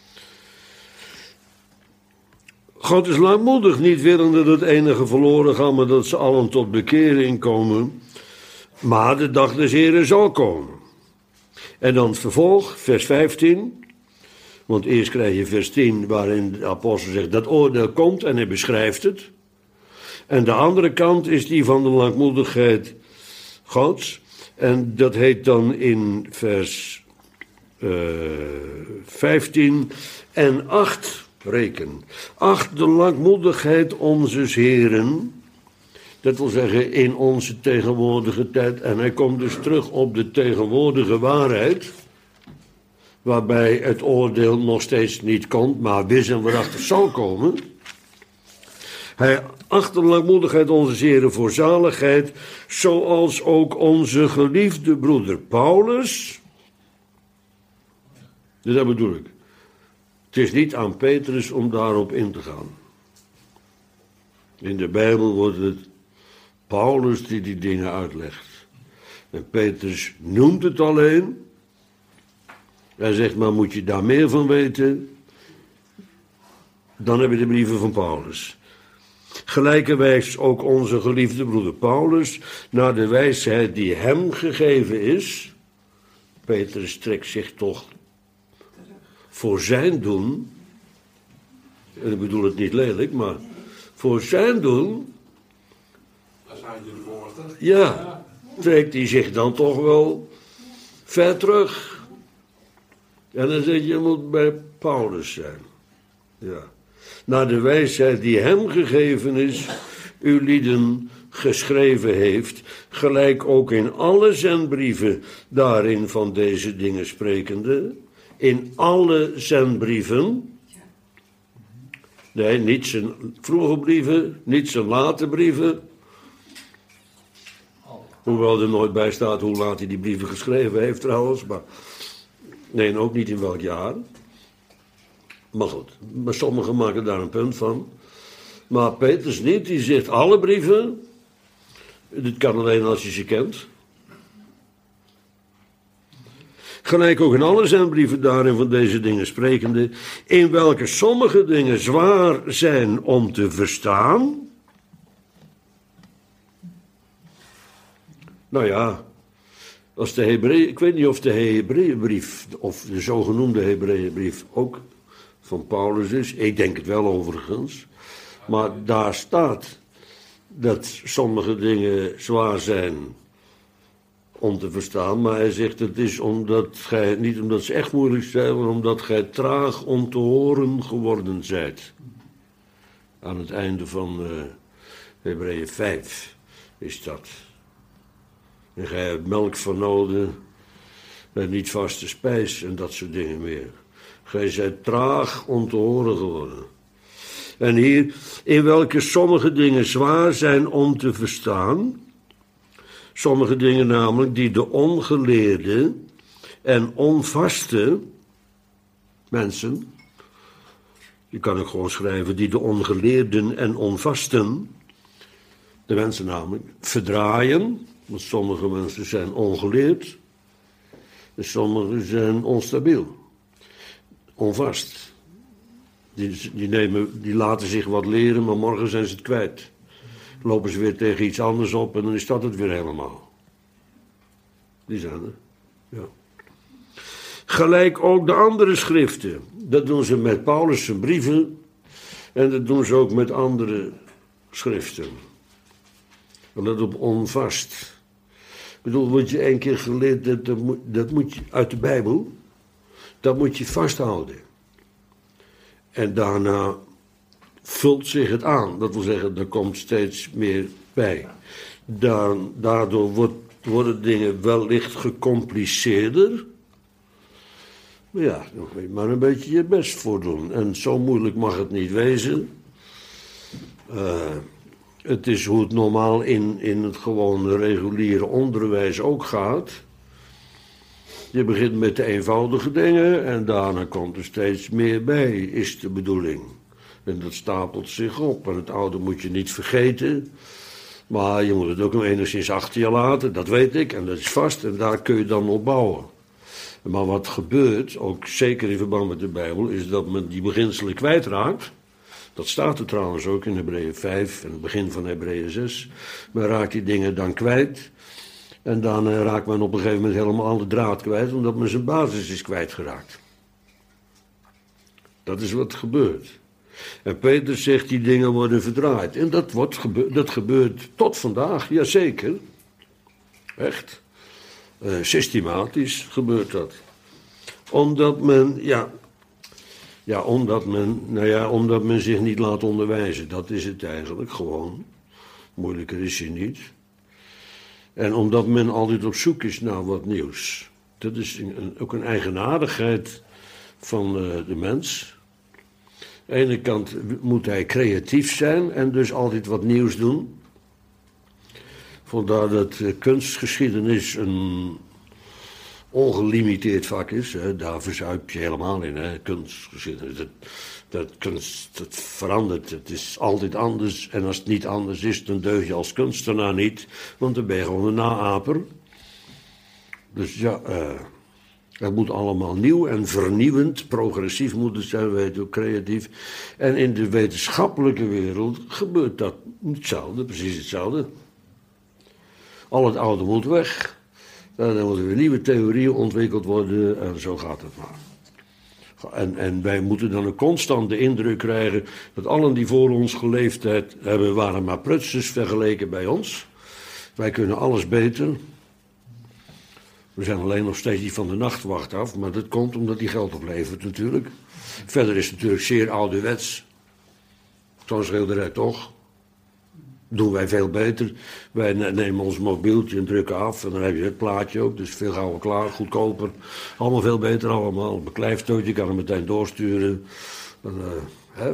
God is langmoedig, niet willende dat enige verloren gaan, maar dat ze allen tot bekering komen. Maar de dag des Heren zal komen. En dan het vervolg, vers vijftien. Want eerst krijg je vers tien, waarin de apostel zegt dat oordeel komt en hij beschrijft het. En de andere kant is die van de langmoedigheid Gods. En dat heet dan in vers uh, vijftien en acht, reken. Acht de langmoedigheid onzes Heren, dat wil zeggen in onze tegenwoordige tijd. En hij komt dus terug op de tegenwoordige waarheid, waarbij het oordeel nog steeds niet komt, maar wis en waarachtig zal komen. Hij acht de langmoedigheid onze Heren voor zaligheid, zoals ook onze geliefde broeder Paulus. Dus dat bedoel ik. Het is niet aan Petrus om daarop in te gaan. In de Bijbel wordt het Paulus die die dingen uitlegt. En Petrus noemt het alleen. Hij zegt, maar moet je daar meer van weten? Dan heb je de brieven van Paulus. Gelijkerwijs ook onze geliefde broeder Paulus, naar de wijsheid die hem gegeven is. Petrus trekt zich toch voor zijn doen, en ik bedoel het niet lelijk, maar voor zijn doen, Daar zijn jullie voor. ja, trekt hij zich dan toch wel ver terug. En dan zeg je, je moet bij Paulus zijn. Ja. Naar de wijsheid die hem gegeven is, u lieden geschreven heeft, gelijk ook in alle zendbrieven daarin van deze dingen sprekende, in alle zendbrieven, nee, niet zijn vroege brieven, niet zijn late brieven, hoewel er nooit bij staat hoe laat hij die brieven geschreven heeft trouwens, maar nee, en ook niet in welk jaar. Maar goed, maar sommigen maken daar een punt van. Maar Petrus niet, die zegt alle brieven. Dit kan alleen als je ze kent. Gelijk ook in alle zijn brieven daarin van deze dingen sprekende, in welke sommige dingen zwaar zijn om te verstaan. Nou ja, als de Hebreeën, ik weet niet of de Hebreeënbrief, of de zogenoemde Hebreeënbrief ook van Paulus is. Ik denk het wel overigens. Maar daar staat dat sommige dingen zwaar zijn om te verstaan. Maar hij zegt het is omdat gij, niet omdat ze echt moeilijk zijn, maar omdat gij traag om te horen geworden zijt. Aan het einde van uh, Hebreeën vijf is dat. En gij hebt melk vernoden en niet vaste spijs en dat soort dingen meer. Gij zijt traag om te horen geworden. En hier, in welke sommige dingen zwaar zijn om te verstaan. Sommige dingen namelijk die de ongeleerde en onvaste mensen, je kan ook gewoon schrijven, die de ongeleerden en onvasten, de mensen namelijk, verdraaien. Want sommige mensen zijn ongeleerd en sommige zijn onstabiel, onvast. Die, die, nemen, die laten zich wat leren, maar morgen zijn ze het kwijt. Lopen ze weer tegen iets anders op en dan is dat het weer helemaal. Die zijn er, ja. Gelijk ook de andere schriften. Dat doen ze met Paulus' zijn brieven en dat doen ze ook met andere schriften. Let op onvast. Ik bedoel, wat je één keer geleerd hebt, dat moet, dat moet je uit de Bijbel, dat moet je vasthouden. En daarna vult zich het aan. Dat wil zeggen, er komt steeds meer bij. Dan, daardoor wordt, worden dingen wellicht gecompliceerder. Maar ja, dan moet je maar een beetje je best voor doen. En zo moeilijk mag het niet wezen. Uh, het is hoe het normaal in, in het gewone reguliere onderwijs ook gaat. Je begint met de eenvoudige dingen en daarna komt er steeds meer bij, is de bedoeling. En dat stapelt zich op en het oude moet je niet vergeten. Maar je moet het ook nog enigszins achter je laten, dat weet ik, en dat is vast en daar kun je dan op bouwen. Maar wat gebeurt, ook zeker in verband met de Bijbel, is dat men die beginselen kwijtraakt. Dat staat er trouwens ook in Hebreeën vijf en het begin van Hebreeën zes. Men raakt die dingen dan kwijt. En dan uh, raakt men op een gegeven moment helemaal de draad kwijt, omdat men zijn basis is kwijtgeraakt. Dat is wat gebeurt. En Peter zegt, die dingen worden verdraaid. En dat, wordt gebe- dat gebeurt tot vandaag, jazeker. Echt. Uh, systematisch gebeurt dat. Omdat men, ja... Ja, omdat men, nou ja, omdat men zich niet laat onderwijzen. Dat is het eigenlijk gewoon. Moeilijker is hij niet. En omdat men altijd op zoek is naar wat nieuws. Dat is een, ook een eigenaardigheid van uh, de mens. Aan de ene kant moet hij creatief zijn en dus altijd wat nieuws doen. Vandaar dat uh, kunstgeschiedenis een ongelimiteerd vak is. Hè. Daar verzuip je helemaal in. Hè. Kunstgeschiedenis, dat, dat, kunst, dat verandert. Het is altijd anders. En als het niet anders is, dan deug je als kunstenaar niet. Want dan ben je gewoon een naaper. Dus ja, uh, het moet allemaal nieuw en vernieuwend. Progressief moet het zijn, weet ook creatief. En in de wetenschappelijke wereld gebeurt dat hetzelfde, precies hetzelfde. Al het oude moet weg. Dan moeten weer nieuwe theorieën ontwikkeld worden en zo gaat het maar. En, en wij moeten dan een constante indruk krijgen dat allen die voor ons geleefd hebben, waren maar prutsers vergeleken bij ons. Wij kunnen alles beter. We zijn alleen nog steeds die van de nachtwacht af, maar dat komt omdat die geld oplevert natuurlijk. Verder is het natuurlijk zeer ouderwets. Zo'n schilderij toch? Doen wij veel beter. Wij nemen ons mobieltje en drukken af en dan heb je het plaatje ook. Dus veel gauwer klaar, goedkoper. Allemaal veel beter allemaal. Een beklijfstootje, je kan hem meteen doorsturen. En, uh, hè?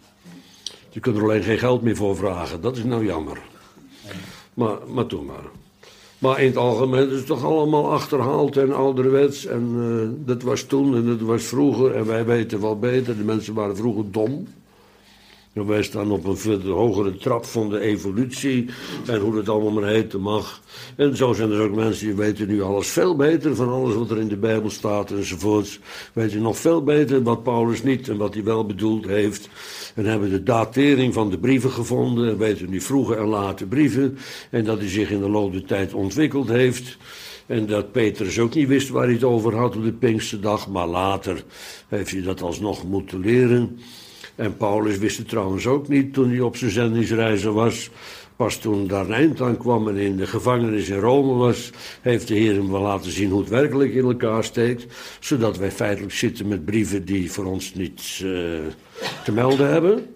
Je kunt er alleen geen geld meer voor vragen. Dat is nou jammer. Maar, maar doe maar. Maar in het algemeen is het toch allemaal achterhaald en ouderwets. En uh, dat was toen en dat was vroeger. En wij weten wel beter. De mensen waren vroeger dom. En wij staan op een veel hogere trap van de evolutie. En hoe het allemaal maar heten mag. En zo zijn er ook mensen die weten nu alles veel beter. Van alles wat er in de Bijbel staat enzovoorts. Weten nog veel beter wat Paulus niet en wat hij wel bedoeld heeft. En hebben de datering van de brieven gevonden. En weten nu vroege en late brieven. En dat hij zich in de loop der tijd ontwikkeld heeft. En dat Petrus ook niet wist waar hij het over had op de Pinksterdag. Maar later heeft hij dat alsnog moeten leren. En Paulus wist het trouwens ook niet toen hij op zijn zendingsreizen was. Pas toen daar een eind aan kwam en in de gevangenis in Rome was, heeft de Heer hem wel laten zien hoe het werkelijk in elkaar steekt. Zodat wij feitelijk zitten met brieven die voor ons niets uh, te melden hebben.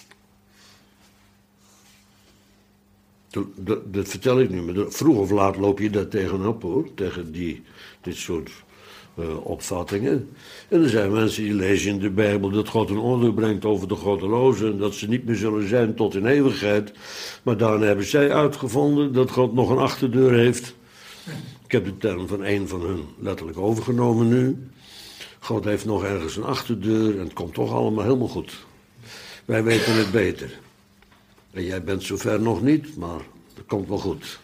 Dat, dat, dat vertel ik nu, maar vroeg of laat loop je daar tegenop hoor. Tegen die, dit soort uh, opvattingen. En er zijn mensen die lezen in de Bijbel dat God een oordeel brengt over de goddelozen en dat ze niet meer zullen zijn tot in eeuwigheid. Maar daarna hebben zij uitgevonden dat God nog een achterdeur heeft. Ik heb de term van een van hun letterlijk overgenomen nu. God heeft nog ergens een achterdeur en het komt toch allemaal helemaal goed. Wij weten het beter. En jij bent zover nog niet, maar het komt wel goed.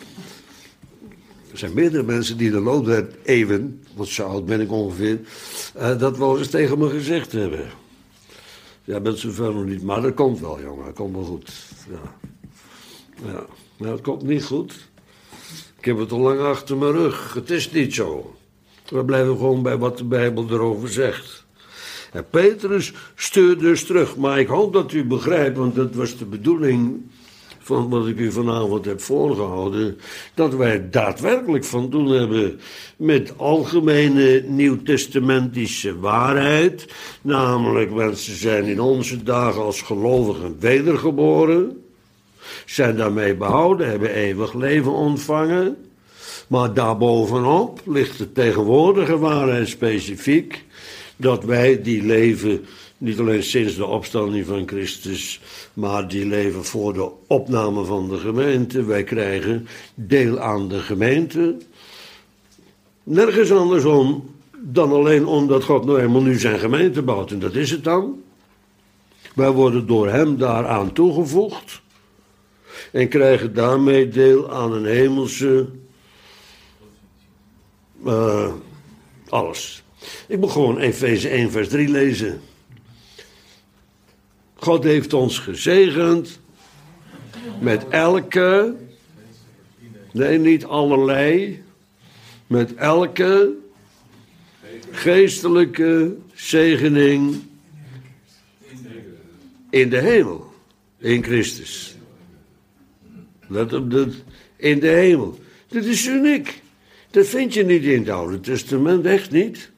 Er zijn meerdere mensen die in de loop der eeuwen, want zo oud ben ik ongeveer, uh, dat wel eens tegen me gezegd hebben. Jij bent zover nog niet, maar dat komt wel, jongen, dat komt wel goed. Ja, ja. Maar het komt niet goed. Ik heb het al lang achter mijn rug. Het is niet zo. We blijven gewoon bij wat de Bijbel erover zegt. En Petrus stuurt dus terug. Maar ik hoop dat u begrijpt, want dat was de bedoeling van wat ik u vanavond heb voorgehouden, dat wij daadwerkelijk van doen hebben met algemene nieuwtestamentische waarheid. Namelijk, mensen zijn in onze dagen als gelovigen wedergeboren, zijn daarmee behouden, hebben eeuwig leven ontvangen. Maar daarbovenop ligt de tegenwoordige waarheid specifiek, dat wij die leven, niet alleen sinds de opstanding van Christus, maar die leven voor de opname van de gemeente. Wij krijgen deel aan de gemeente. Nergens andersom dan alleen omdat God nou eenmaal nu zijn gemeente bouwt. En dat is het dan. Wij worden door hem daaraan toegevoegd. En krijgen daarmee deel aan een hemelse Uh, alles. Ik moet gewoon Efeze één vers drie lezen. God heeft ons gezegend met elke, nee niet allerlei, met elke geestelijke zegening in de hemel, in Christus. Let op dat, in de hemel. Dit is uniek. Dat vind je niet in het Oude Testament, echt niet.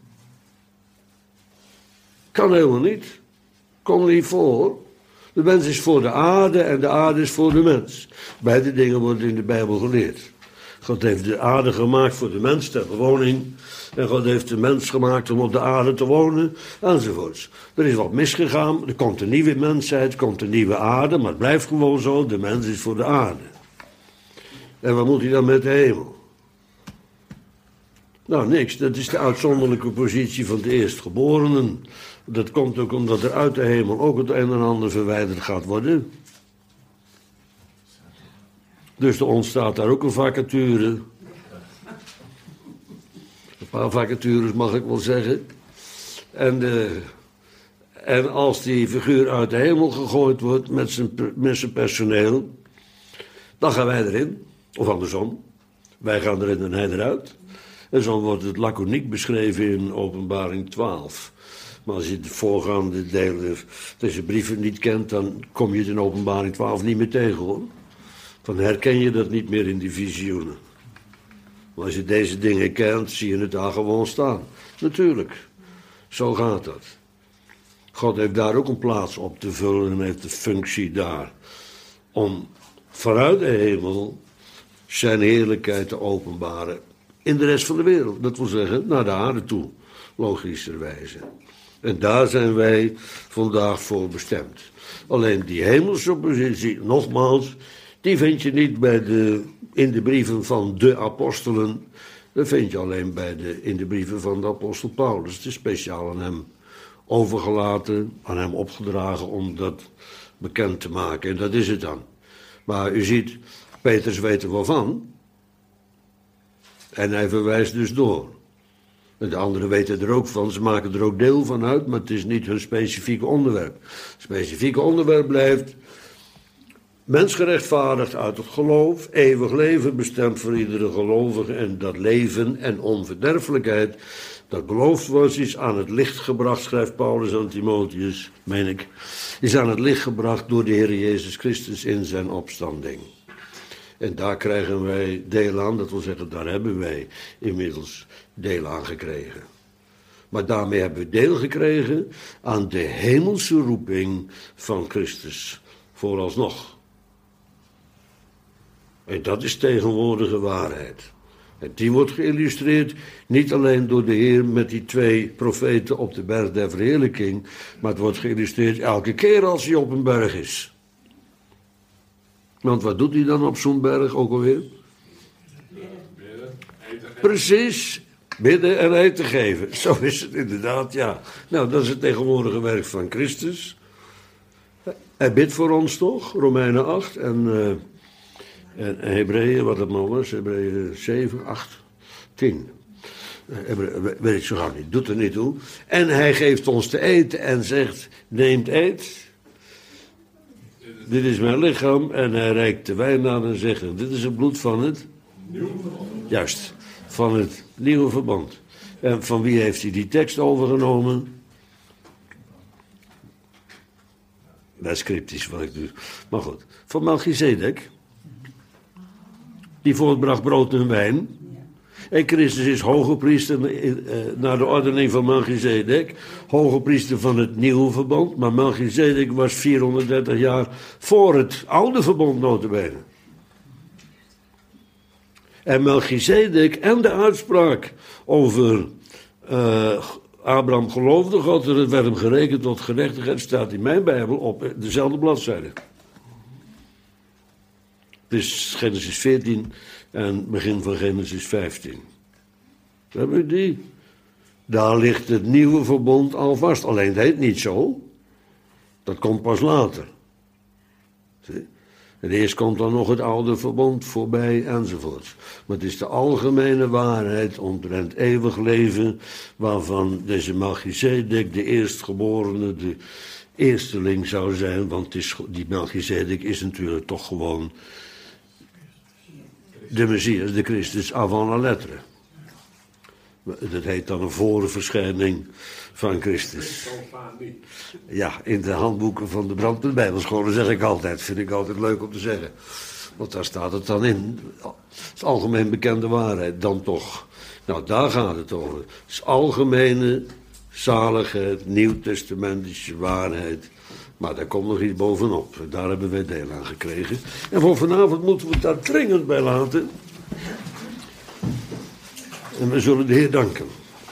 Kan helemaal niet. Komt niet voor. De mens is voor de aarde en de aarde is voor de mens. Beide dingen worden in de Bijbel geleerd. God heeft de aarde gemaakt voor de mens ter bewoning. En God heeft de mens gemaakt om op de aarde te wonen, enzovoorts. Er is wat misgegaan, er komt een nieuwe mensheid, er komt een nieuwe aarde, maar het blijft gewoon zo, de mens is voor de aarde. En wat moet hij dan met de hemel? Nou, niks. Dat is de uitzonderlijke positie van de eerstgeborenen. Dat komt ook omdat er uit de hemel ook het een en ander verwijderd gaat worden. Dus er ontstaat daar ook een vacature. Een paar vacatures mag ik wel zeggen. En, de, en als die figuur uit de hemel gegooid wordt met zijn, met zijn personeel, dan gaan wij erin. Of andersom. Wij gaan erin en hij eruit. En zo wordt het laconiek beschreven in Openbaring twaalf. Maar als je de voorgaande delen, deze brieven niet kent, dan kom je het in Openbaring twaalf niet meer tegen, hoor. Dan herken je dat niet meer in die visioenen. Maar als je deze dingen kent, zie je het daar gewoon staan. Natuurlijk, zo gaat dat. God heeft daar ook een plaats op te vullen en heeft de functie daar om vanuit de hemel zijn heerlijkheid te openbaren in de rest van de wereld. Dat wil zeggen, naar de aarde toe, logischerwijze. En daar zijn wij vandaag voor bestemd. Alleen die hemelse positie, nogmaals, die vind je niet bij de, in de brieven van de apostelen. Dat vind je alleen bij de, in de brieven van de apostel Paulus. Het is speciaal aan hem overgelaten, aan hem opgedragen om dat bekend te maken. En dat is het dan. Maar u ziet, Petrus weet er wel van. En hij verwijst dus door. En de anderen weten er ook van, ze maken er ook deel van uit, maar het is niet hun specifieke onderwerp. Het specifieke onderwerp blijft mens gerechtvaardigd uit het geloof, eeuwig leven bestemd voor iedere gelovige en dat leven en onverderfelijkheid, dat beloofd was, is aan het licht gebracht, schrijft Paulus aan Timotheus, meen ik, is aan het licht gebracht door de Heer Jezus Christus in zijn opstanding. En daar krijgen wij deel aan, dat wil zeggen, daar hebben wij inmiddels deel aan gekregen. Maar daarmee hebben we deel gekregen aan de hemelse roeping van Christus, vooralsnog. En dat is tegenwoordige waarheid. En die wordt geïllustreerd niet alleen door de Heer met die twee profeten op de berg der verheerlijking, maar het wordt geïllustreerd elke keer als hij op een berg is. Want wat doet hij dan op zo'n berg ook alweer? Bidden, eten, Precies, bidden en eten geven. Zo is het inderdaad, ja. Nou, dat is het tegenwoordige werk van Christus. Hij bidt voor ons toch, Romeinen acht en, uh, en Hebreeën, wat het maar was, Hebreeën zeven, acht, tien. Hebreeën, weet ik zo gauw niet, doet er niet toe. En hij geeft ons te eten en zegt, neemt eet. Dit is mijn lichaam en hij reikt de wijn aan en zegt, dit is het bloed van het... Juist, van het nieuwe verband. En van wie heeft hij die tekst overgenomen? Dat is cryptisch wat ik doe. Maar goed, van Melchizedek. Die voortbracht brood en wijn. En Christus is hoge priester naar de ordening van Melchizedek. Hoge priester van het nieuwe verbond. Maar Melchizedek was vierhonderddertig jaar voor het oude verbond nota bene. En Melchizedek en de uitspraak over uh, Abraham geloofde God en het werd hem gerekend tot gerechtigheid, staat in mijn Bijbel op dezelfde bladzijde. Het is Genesis veertien en begin van Genesis vijftien. Hebben we die? Daar ligt het nieuwe verbond al vast. Alleen het heet niet zo. Dat komt pas later. Zie? En eerst komt dan nog het oude verbond voorbij enzovoort. Maar het is de algemene waarheid omtrent eeuwig leven, waarvan deze Melchizedek de eerstgeborene, de eersteling zou zijn. Want het is, die Melchizedek is natuurlijk toch gewoon de Messias, de Christus avant la lettre. Dat heet dan een voorverschijning van Christus. Ja, in de handboeken van de Brandpunt Bijbelscholen zeg ik altijd. Vind ik altijd leuk om te zeggen. Want daar staat het dan in. Dat is algemeen bekende waarheid. Dan toch. Nou, daar gaat het over. Het is algemene zaligheid, nieuwtestamentische waarheid. Maar daar komt nog iets bovenop. Daar hebben wij deel aan gekregen. En voor vanavond moeten we het daar dringend bij laten. En we zullen de Heer danken.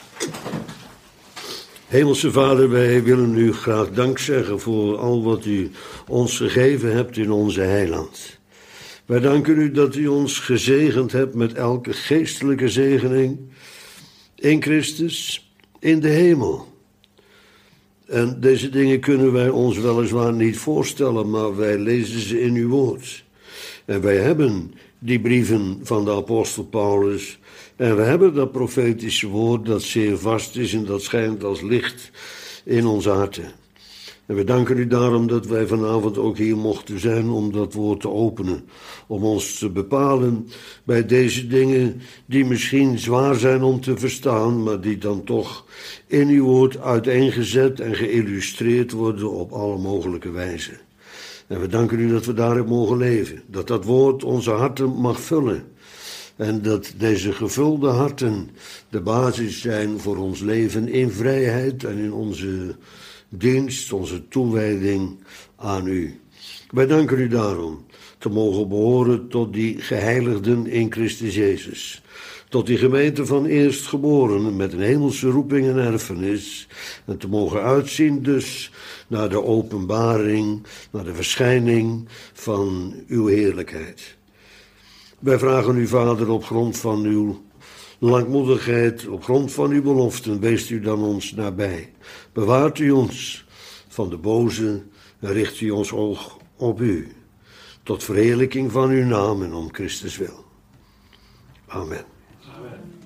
Hemelse Vader, wij willen u graag dank zeggen voor al wat u ons gegeven hebt in onze heiland. Wij danken u dat u ons gezegend hebt met elke geestelijke zegening in Christus, in de hemel. En deze dingen kunnen wij ons weliswaar niet voorstellen, maar wij lezen ze in uw woord. En wij hebben die brieven van de apostel Paulus. En we hebben dat profetische woord dat zeer vast is en dat schijnt als licht in onze harten. En we danken u daarom dat wij vanavond ook hier mochten zijn om dat woord te openen. Om ons te bepalen bij deze dingen die misschien zwaar zijn om te verstaan, maar die dan toch in uw woord uiteengezet en geïllustreerd worden op alle mogelijke wijzen. En we danken u dat we daarin mogen leven. Dat dat woord onze harten mag vullen. En dat deze gevulde harten de basis zijn voor ons leven in vrijheid en in onze dienst, onze toewijding aan u. Wij danken u daarom te mogen behoren tot die geheiligden in Christus Jezus. Tot die gemeente van eerstgeborenen met een hemelse roeping en erfenis. En te mogen uitzien dus naar de openbaring, naar de verschijning van uw heerlijkheid. Wij vragen u, Vader, op grond van uw langmoedigheid, op grond van uw beloften, weest u dan ons nabij. Bewaart u ons van de boze en richt u ons oog op u. Tot verheerlijking van uw naam en om Christus wil. Amen. Amen.